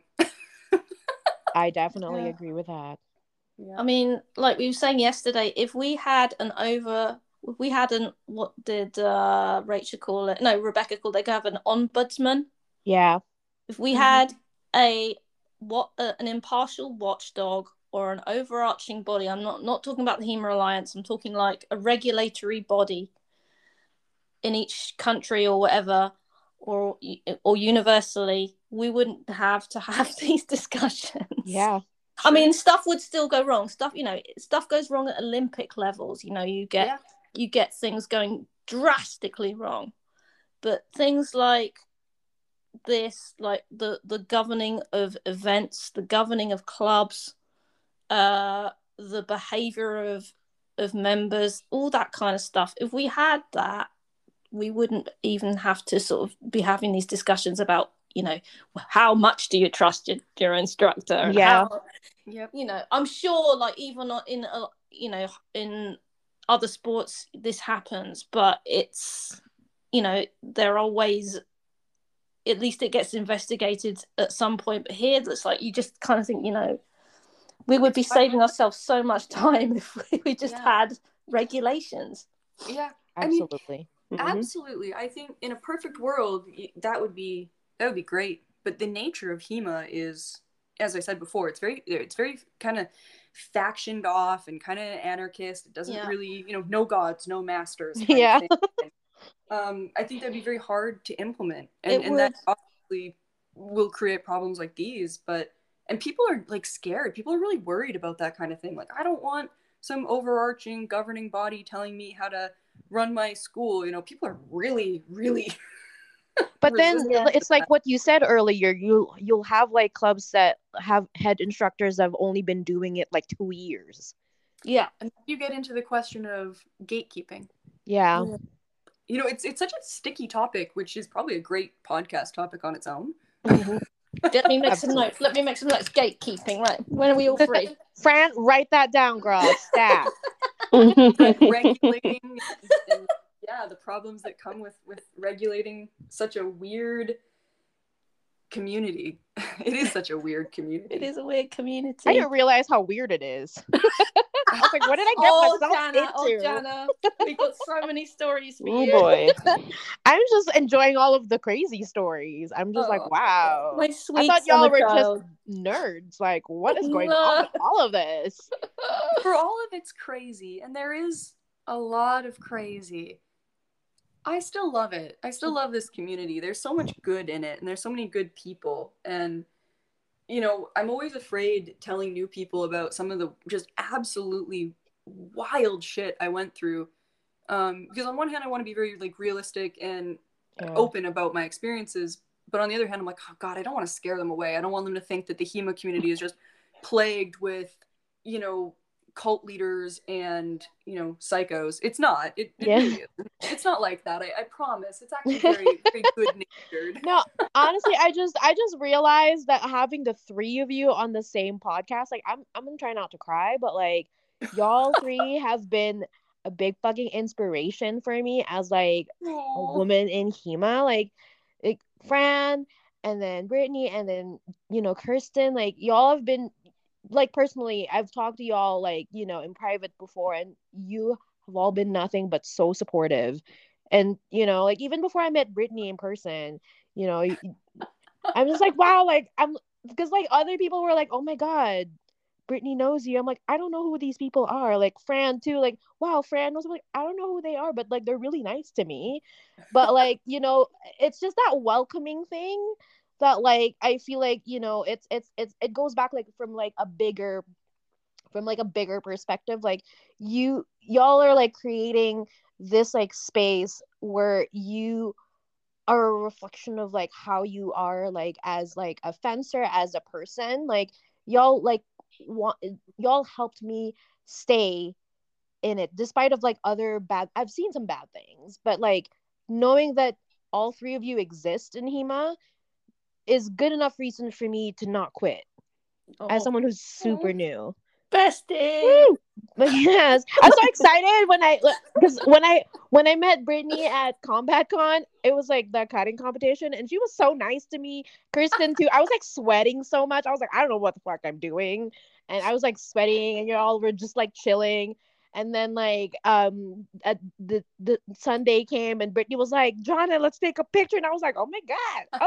I definitely Yeah. agree with that. Yeah. I mean, like we were saying yesterday, if we had an over, if we had an, what did uh, Rachel call it? No, Rebecca called it, have an ombudsman. Yeah. If we Mhm. had a what uh, an impartial watchdog or an overarching body, I'm not not talking about the HEMA Alliance. I'm talking like a regulatory body in each country or whatever, or or universally, we wouldn't have to have these discussions. Yeah. I mean, stuff would still go wrong. Stuff, you know, stuff goes wrong at Olympic levels. You know, you get Yeah. you get things going drastically wrong. But things like this, like the the governing of events, the governing of clubs, uh, the behavior of of members, all that kind of stuff. If we had that, we wouldn't even have to sort of be having these discussions about you know, how much do you trust your, your instructor? And Yeah. how, Yep. you know, I'm sure like even in, uh, you know, in other sports this happens, but it's, you know, there are ways, at least it gets investigated at some point. But here, it's like you just kind of think, you know, we would be saving ourselves so much time if we, we just Yeah. had regulations. Yeah. Absolutely. I mean, absolutely. I think in a perfect world, that would be that would be great. But the nature of HEMA is, as I said before, it's very it's very kind of factioned off and kind of anarchist. It doesn't Yeah. really, you know, no gods, no masters. Kind Yeah. Of thing. um, I think that'd be very hard to implement, and It and would. that obviously will create problems like these. But and people are like scared. People are really worried about that kind of thing. Like, I don't want some overarching governing body telling me how to run my school. You know, people are really, really. But then resistant it's to like that. what you said earlier. You you'll have like clubs that have head instructors that have only been doing it like two years. Yeah. And you get into the question of gatekeeping. Yeah. Yeah. You know, it's it's such a sticky topic, which is probably a great podcast topic on its own. Mhm. Let me make Absolutely. some notes. Let me make some notes. Gatekeeping, right? When are we all free? Fran, write that down, girl. Stack. But regulating and, and yeah, the problems that come with with regulating such a weird community. It is such a weird community. It is a weird community. I didn't realize how weird it is. I was like, what did I get Oh, myself Jana, oh, into? Jana. We've got so many stories for Oh you. boy. I'm just enjoying all of the crazy stories. I'm just Oh, like, wow. my I sweet thought y'all summer were child. just nerds. Like, what is going on with all of this? For all of it's crazy, and there is a lot of crazy, I still love it. I still love this community. There's so much good in it, and there's so many good people. And, you know, I'm always afraid telling new people about some of the just absolutely wild shit I went through. Um, because on one hand, I want to be very like realistic and Yeah. open about my experiences. But on the other hand, I'm like, oh God, I don't want to scare them away. I don't want them to think that the HEMA community is just plagued with, you know, cult leaders and, you know, psychos. It's not. It, it Yeah. really isn't. It's not like that. I, I promise. It's actually very, very good natured. No, honestly, I just I just realized that having the three of you on the same podcast, like I'm I'm gonna try not to cry, but like y'all three have been a big fucking inspiration for me as like a Aww. woman in HEMA. Like, like Fran and then Brittany and then, you know, Kirsten, like y'all have been like personally, I've talked to y'all like, you know, in private before, and you have all been nothing but so supportive. And, you know, like even before I met Brittany in person, you know, I'm just like, wow, like I'm because like other people were like, oh my God, Brittany knows you. I'm like, I don't know who these people are. Like Fran too, like, wow, Fran knows. I'm like, I don't know who they are, but like they're really nice to me. But like, you know, it's just that welcoming thing that like I feel like, you know, it's it's it's it goes back like from like a bigger from like a bigger perspective. Like you y'all are like creating this like space where you are a reflection of like how you are like as like a fencer, as a person. Like y'all like want y'all helped me stay in it despite of like other bad I've seen some bad things, but like knowing that all three of you exist in HEMA is good enough reason for me to not quit as Oh, someone who's super Oh. new. bestie. Woo! But yes, I'm so excited when I because when I when I met Brittany at Combat Con, it was like the cutting competition, and she was so nice to me. Kirsten too. I was like sweating so much. I was like, I don't know what the fuck I'm doing, and I was like sweating, and you all were just like chilling. And then like um at the the Sunday came, and Brittany was like, Jonna, let's take a picture, and I was like, oh my God,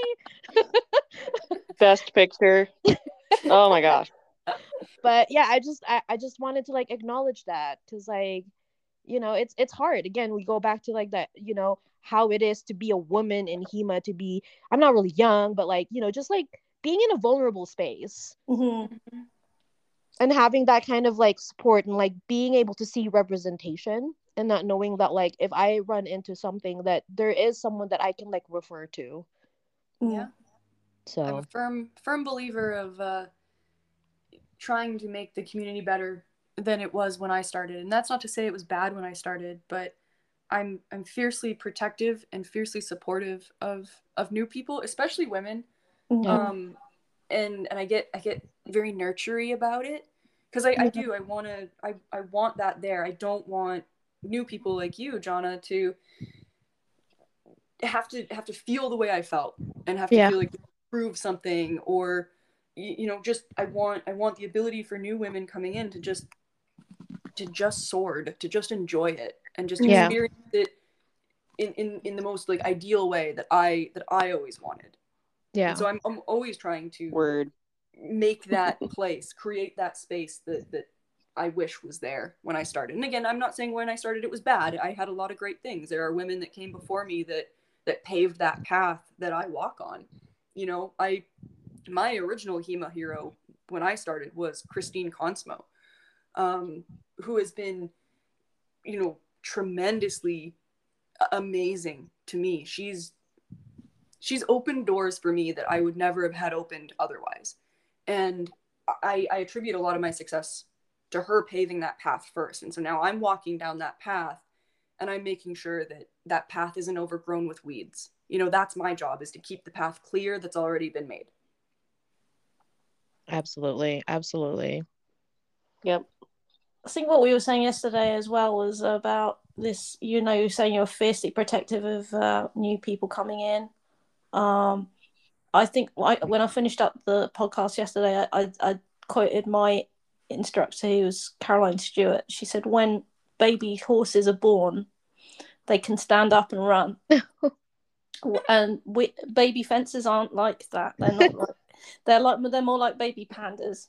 okay. Best picture. Oh my gosh. But yeah, I just I, I just wanted to like acknowledge that because like, you know, it's it's hard. Again, we go back to like that, you know, how it is to be a woman in HEMA, to be I'm not really young, but like, you know, just like being in a vulnerable space Mm-hmm. and having that kind of like support and like being able to see representation and not knowing that like if I run into something that there is someone that I can like refer to. Yeah. So I'm a firm firm believer of uh, trying to make the community better than it was when I started. And that's not to say it was bad when I started, but I'm I'm fiercely protective and fiercely supportive of of new people, especially women. Yeah. Um, and and I get I get very nurturing about it because I, I Yeah. do I want to I, I want that there. I don't want new people like you, Jonna, to have to have to feel the way I felt and have to Yeah. feel like they prove something, or you, you know just I want I want the ability for new women coming in to just to just sword, to just enjoy it and just Yeah. experience it in, in in the most like ideal way that I that I always wanted. Yeah. And so I'm I'm always trying to Word. make that place, create that space that that I wish was there when I started. And again, I'm not saying when I started it was bad. I had a lot of great things. There are women that came before me that that paved that path that I walk on. You know, I my original HEMA hero when I started was Christine Consmo, um, who has been, you know, tremendously amazing to me. She's she's opened doors for me that I would never have had opened otherwise. And I, I attribute a lot of my success to her paving that path first. And so now I'm walking down that path and I'm making sure that that path isn't overgrown with weeds. You know, that's my job, is to keep the path clear that's already been made. Absolutely. Absolutely. Yep. I think what we were saying yesterday as well was about this, you know, you're saying you're fiercely protective of uh, new people coming in. Um, I think I, when I finished up the podcast yesterday, I, I, I quoted my instructor, who was Caroline Stewart. She said, when baby horses are born, they can stand up and run. And we, baby fences aren't like that. They're not like, they're like, they're more like baby pandas.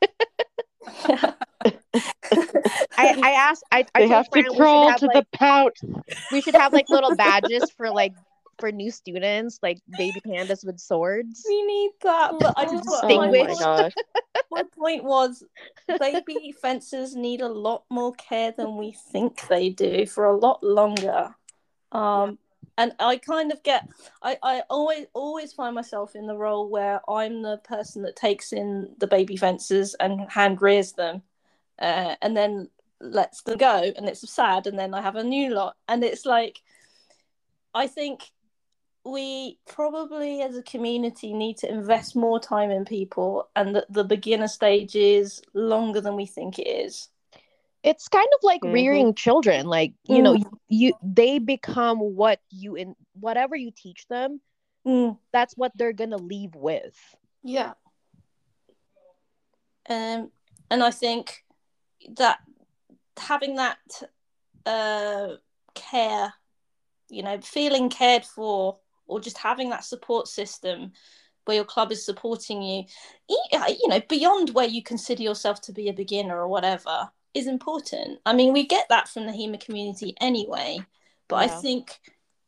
I, I asked I, I They told have to Fran we should crawl have to like the pouch. we should have like little badges for like for new students, like baby pandas with swords We need that, but I to just Oh my distinguish. my gosh. my point was, baby fences need a lot more care than we think they do for a lot longer. Um, and I kind of get, I, I always always find myself in the role where I'm the person that takes in the baby fences and hand rears them, uh, and then lets them go, and it's sad, and then I have a new lot, and it's like, I think we probably as a community need to invest more time in people, and that the beginner stage is longer than we think it is. It's kind of like Mhm. rearing children, like you know Mm. you, you they become what you in whatever you teach them, Mm. that's what they're gonna leave with. Yeah. Um, and I think that having that uh, care, you know, feeling cared for, or just having that support system where your club is supporting you, you know, beyond where you consider yourself to be a beginner or whatever, is important. I mean, we get that from the HEMA community anyway, but I Yeah. think,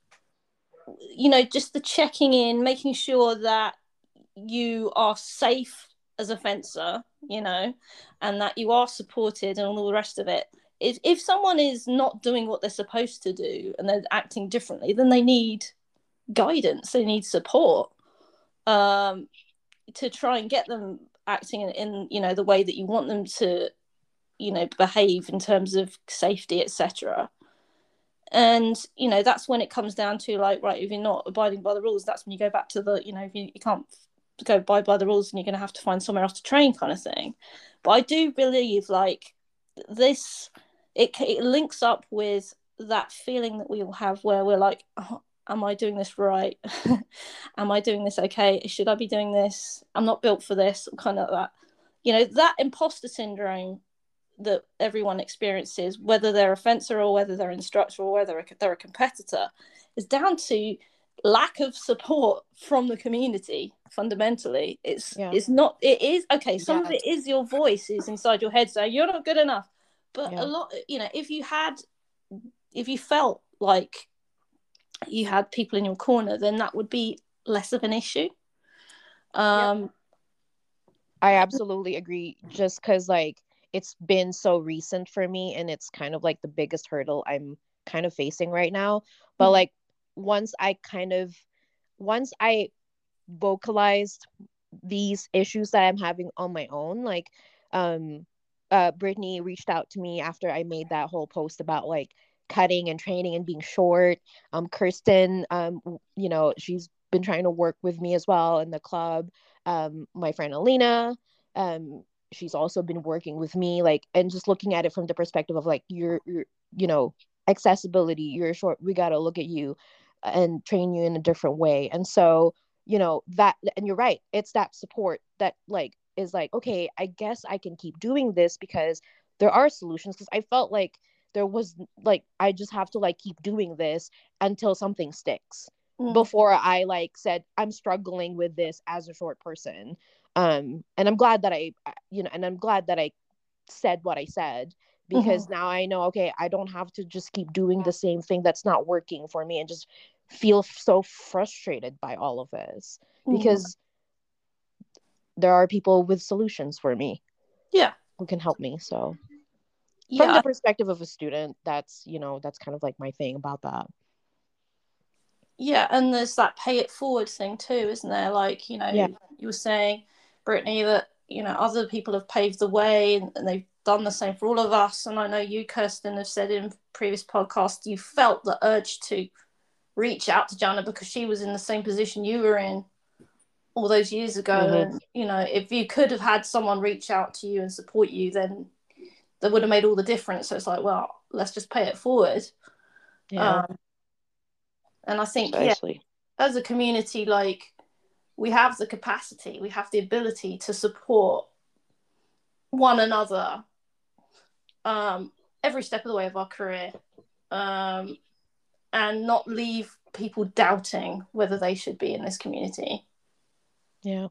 you know, just the checking in, making sure that you are safe as a fencer, you know, and that you are supported and all the rest of it. If, if someone is not doing what they're supposed to do and they're acting differently, then they need guidance, they need support, um, to try and get them acting in, in, you know, the way that you want them to, you know, behave in terms of safety, et cetera. And, you know, that's when it comes down to like, right, if you're not abiding by the rules, that's when you go back to the, you know, if you, you can't go abide by the rules and you're going to have to find somewhere else to train, kind of thing. But I do believe like this, it, it links up with that feeling that we all have where we're like, oh, am I doing this right? Am I doing this okay? Should I be doing this? I'm not built for this, kind of that. You know, that imposter syndrome that everyone experiences, whether they're a fencer or whether they're an instructor or whether they're a competitor, is down to lack of support from the community. Fundamentally, it's Yeah. it's not, it is okay, some of Yeah. it is your voice is inside your head saying you're not good enough, but Yeah. a lot, you know, if you had if you felt like you had people in your corner, then that would be less of an issue. um Yep. I absolutely agree, just because like it's been so recent for me and it's kind of like the biggest hurdle I'm kind of facing right now. But Mhm. like once I kind of once I vocalized these issues that I'm having on my own, like um uh Brittany reached out to me after I made that whole post about like cutting and training and being short. Um, Kirsten, um, you know, she's been trying to work with me as well in the club. Um, my friend Alina, um, she's also been working with me, like, and just looking at it from the perspective of like, you're, you're you know, accessibility, you're short, we got to look at you and train you in a different way. And so, you know, that, and you're right, it's that support that like is like, okay, I guess I can keep doing this because there are solutions. Because I felt like there was like, I just have to like keep doing this until something sticks mm. before I like said, I'm struggling with this as a short person. Um, and I'm glad that I, you know, and I'm glad that I said what I said, because mm-hmm. now I know, okay, I don't have to just keep doing the same thing that's not working for me and just feel so frustrated by all of this, because mm-hmm. there are people with solutions for me. Yeah. Who can help me. So yeah. from the perspective of a student, that's, you know, that's kind of like my thing about that. Yeah. And there's that pay it forward thing too, isn't there? Like, you know, yeah. you were saying, Brittany, that, you know, other people have paved the way and, and they've done the same for all of us. And I know you, Kirsten, have said in previous podcasts, you felt the urge to reach out to Jana because she was in the same position you were in all those years ago. Mm-hmm. And, you know, if you could have had someone reach out to you and support you, then that would have made all the difference. So it's like, well, let's just pay it forward. Yeah. Um, and I think, Precisely. yeah, as a community, like, we have the capacity, we have the ability to support one another um, every step of the way of our career, um, and not leave people doubting whether they should be in this community. Yeah.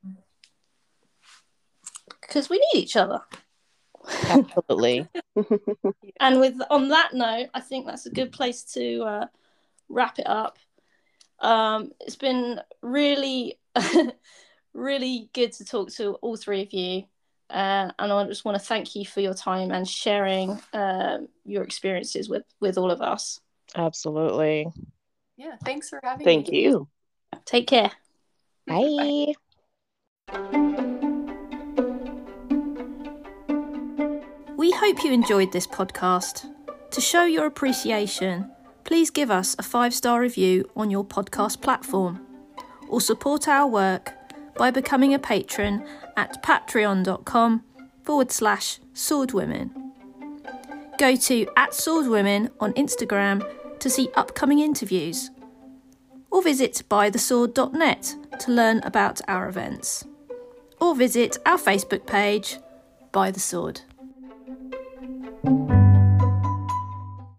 Because we need each other. Absolutely. And with on that note, I think that's a good place to uh, wrap it up. Um, it's been really, really good to talk to all three of you. Uh, and I just want to thank you for your time and sharing um, your experiences with, with all of us. Absolutely. Yeah, thanks for having Thank me. you. Take care. Bye. We hope you enjoyed this podcast. To show your appreciation, please give us a five-star review on your podcast platform, or support our work by becoming a patron at patreon.com forward slash swordwomen. Go to at swordwomen on Instagram to see upcoming interviews, or visit by the sword dot net to learn about our events, or visit our Facebook page, By the Sword.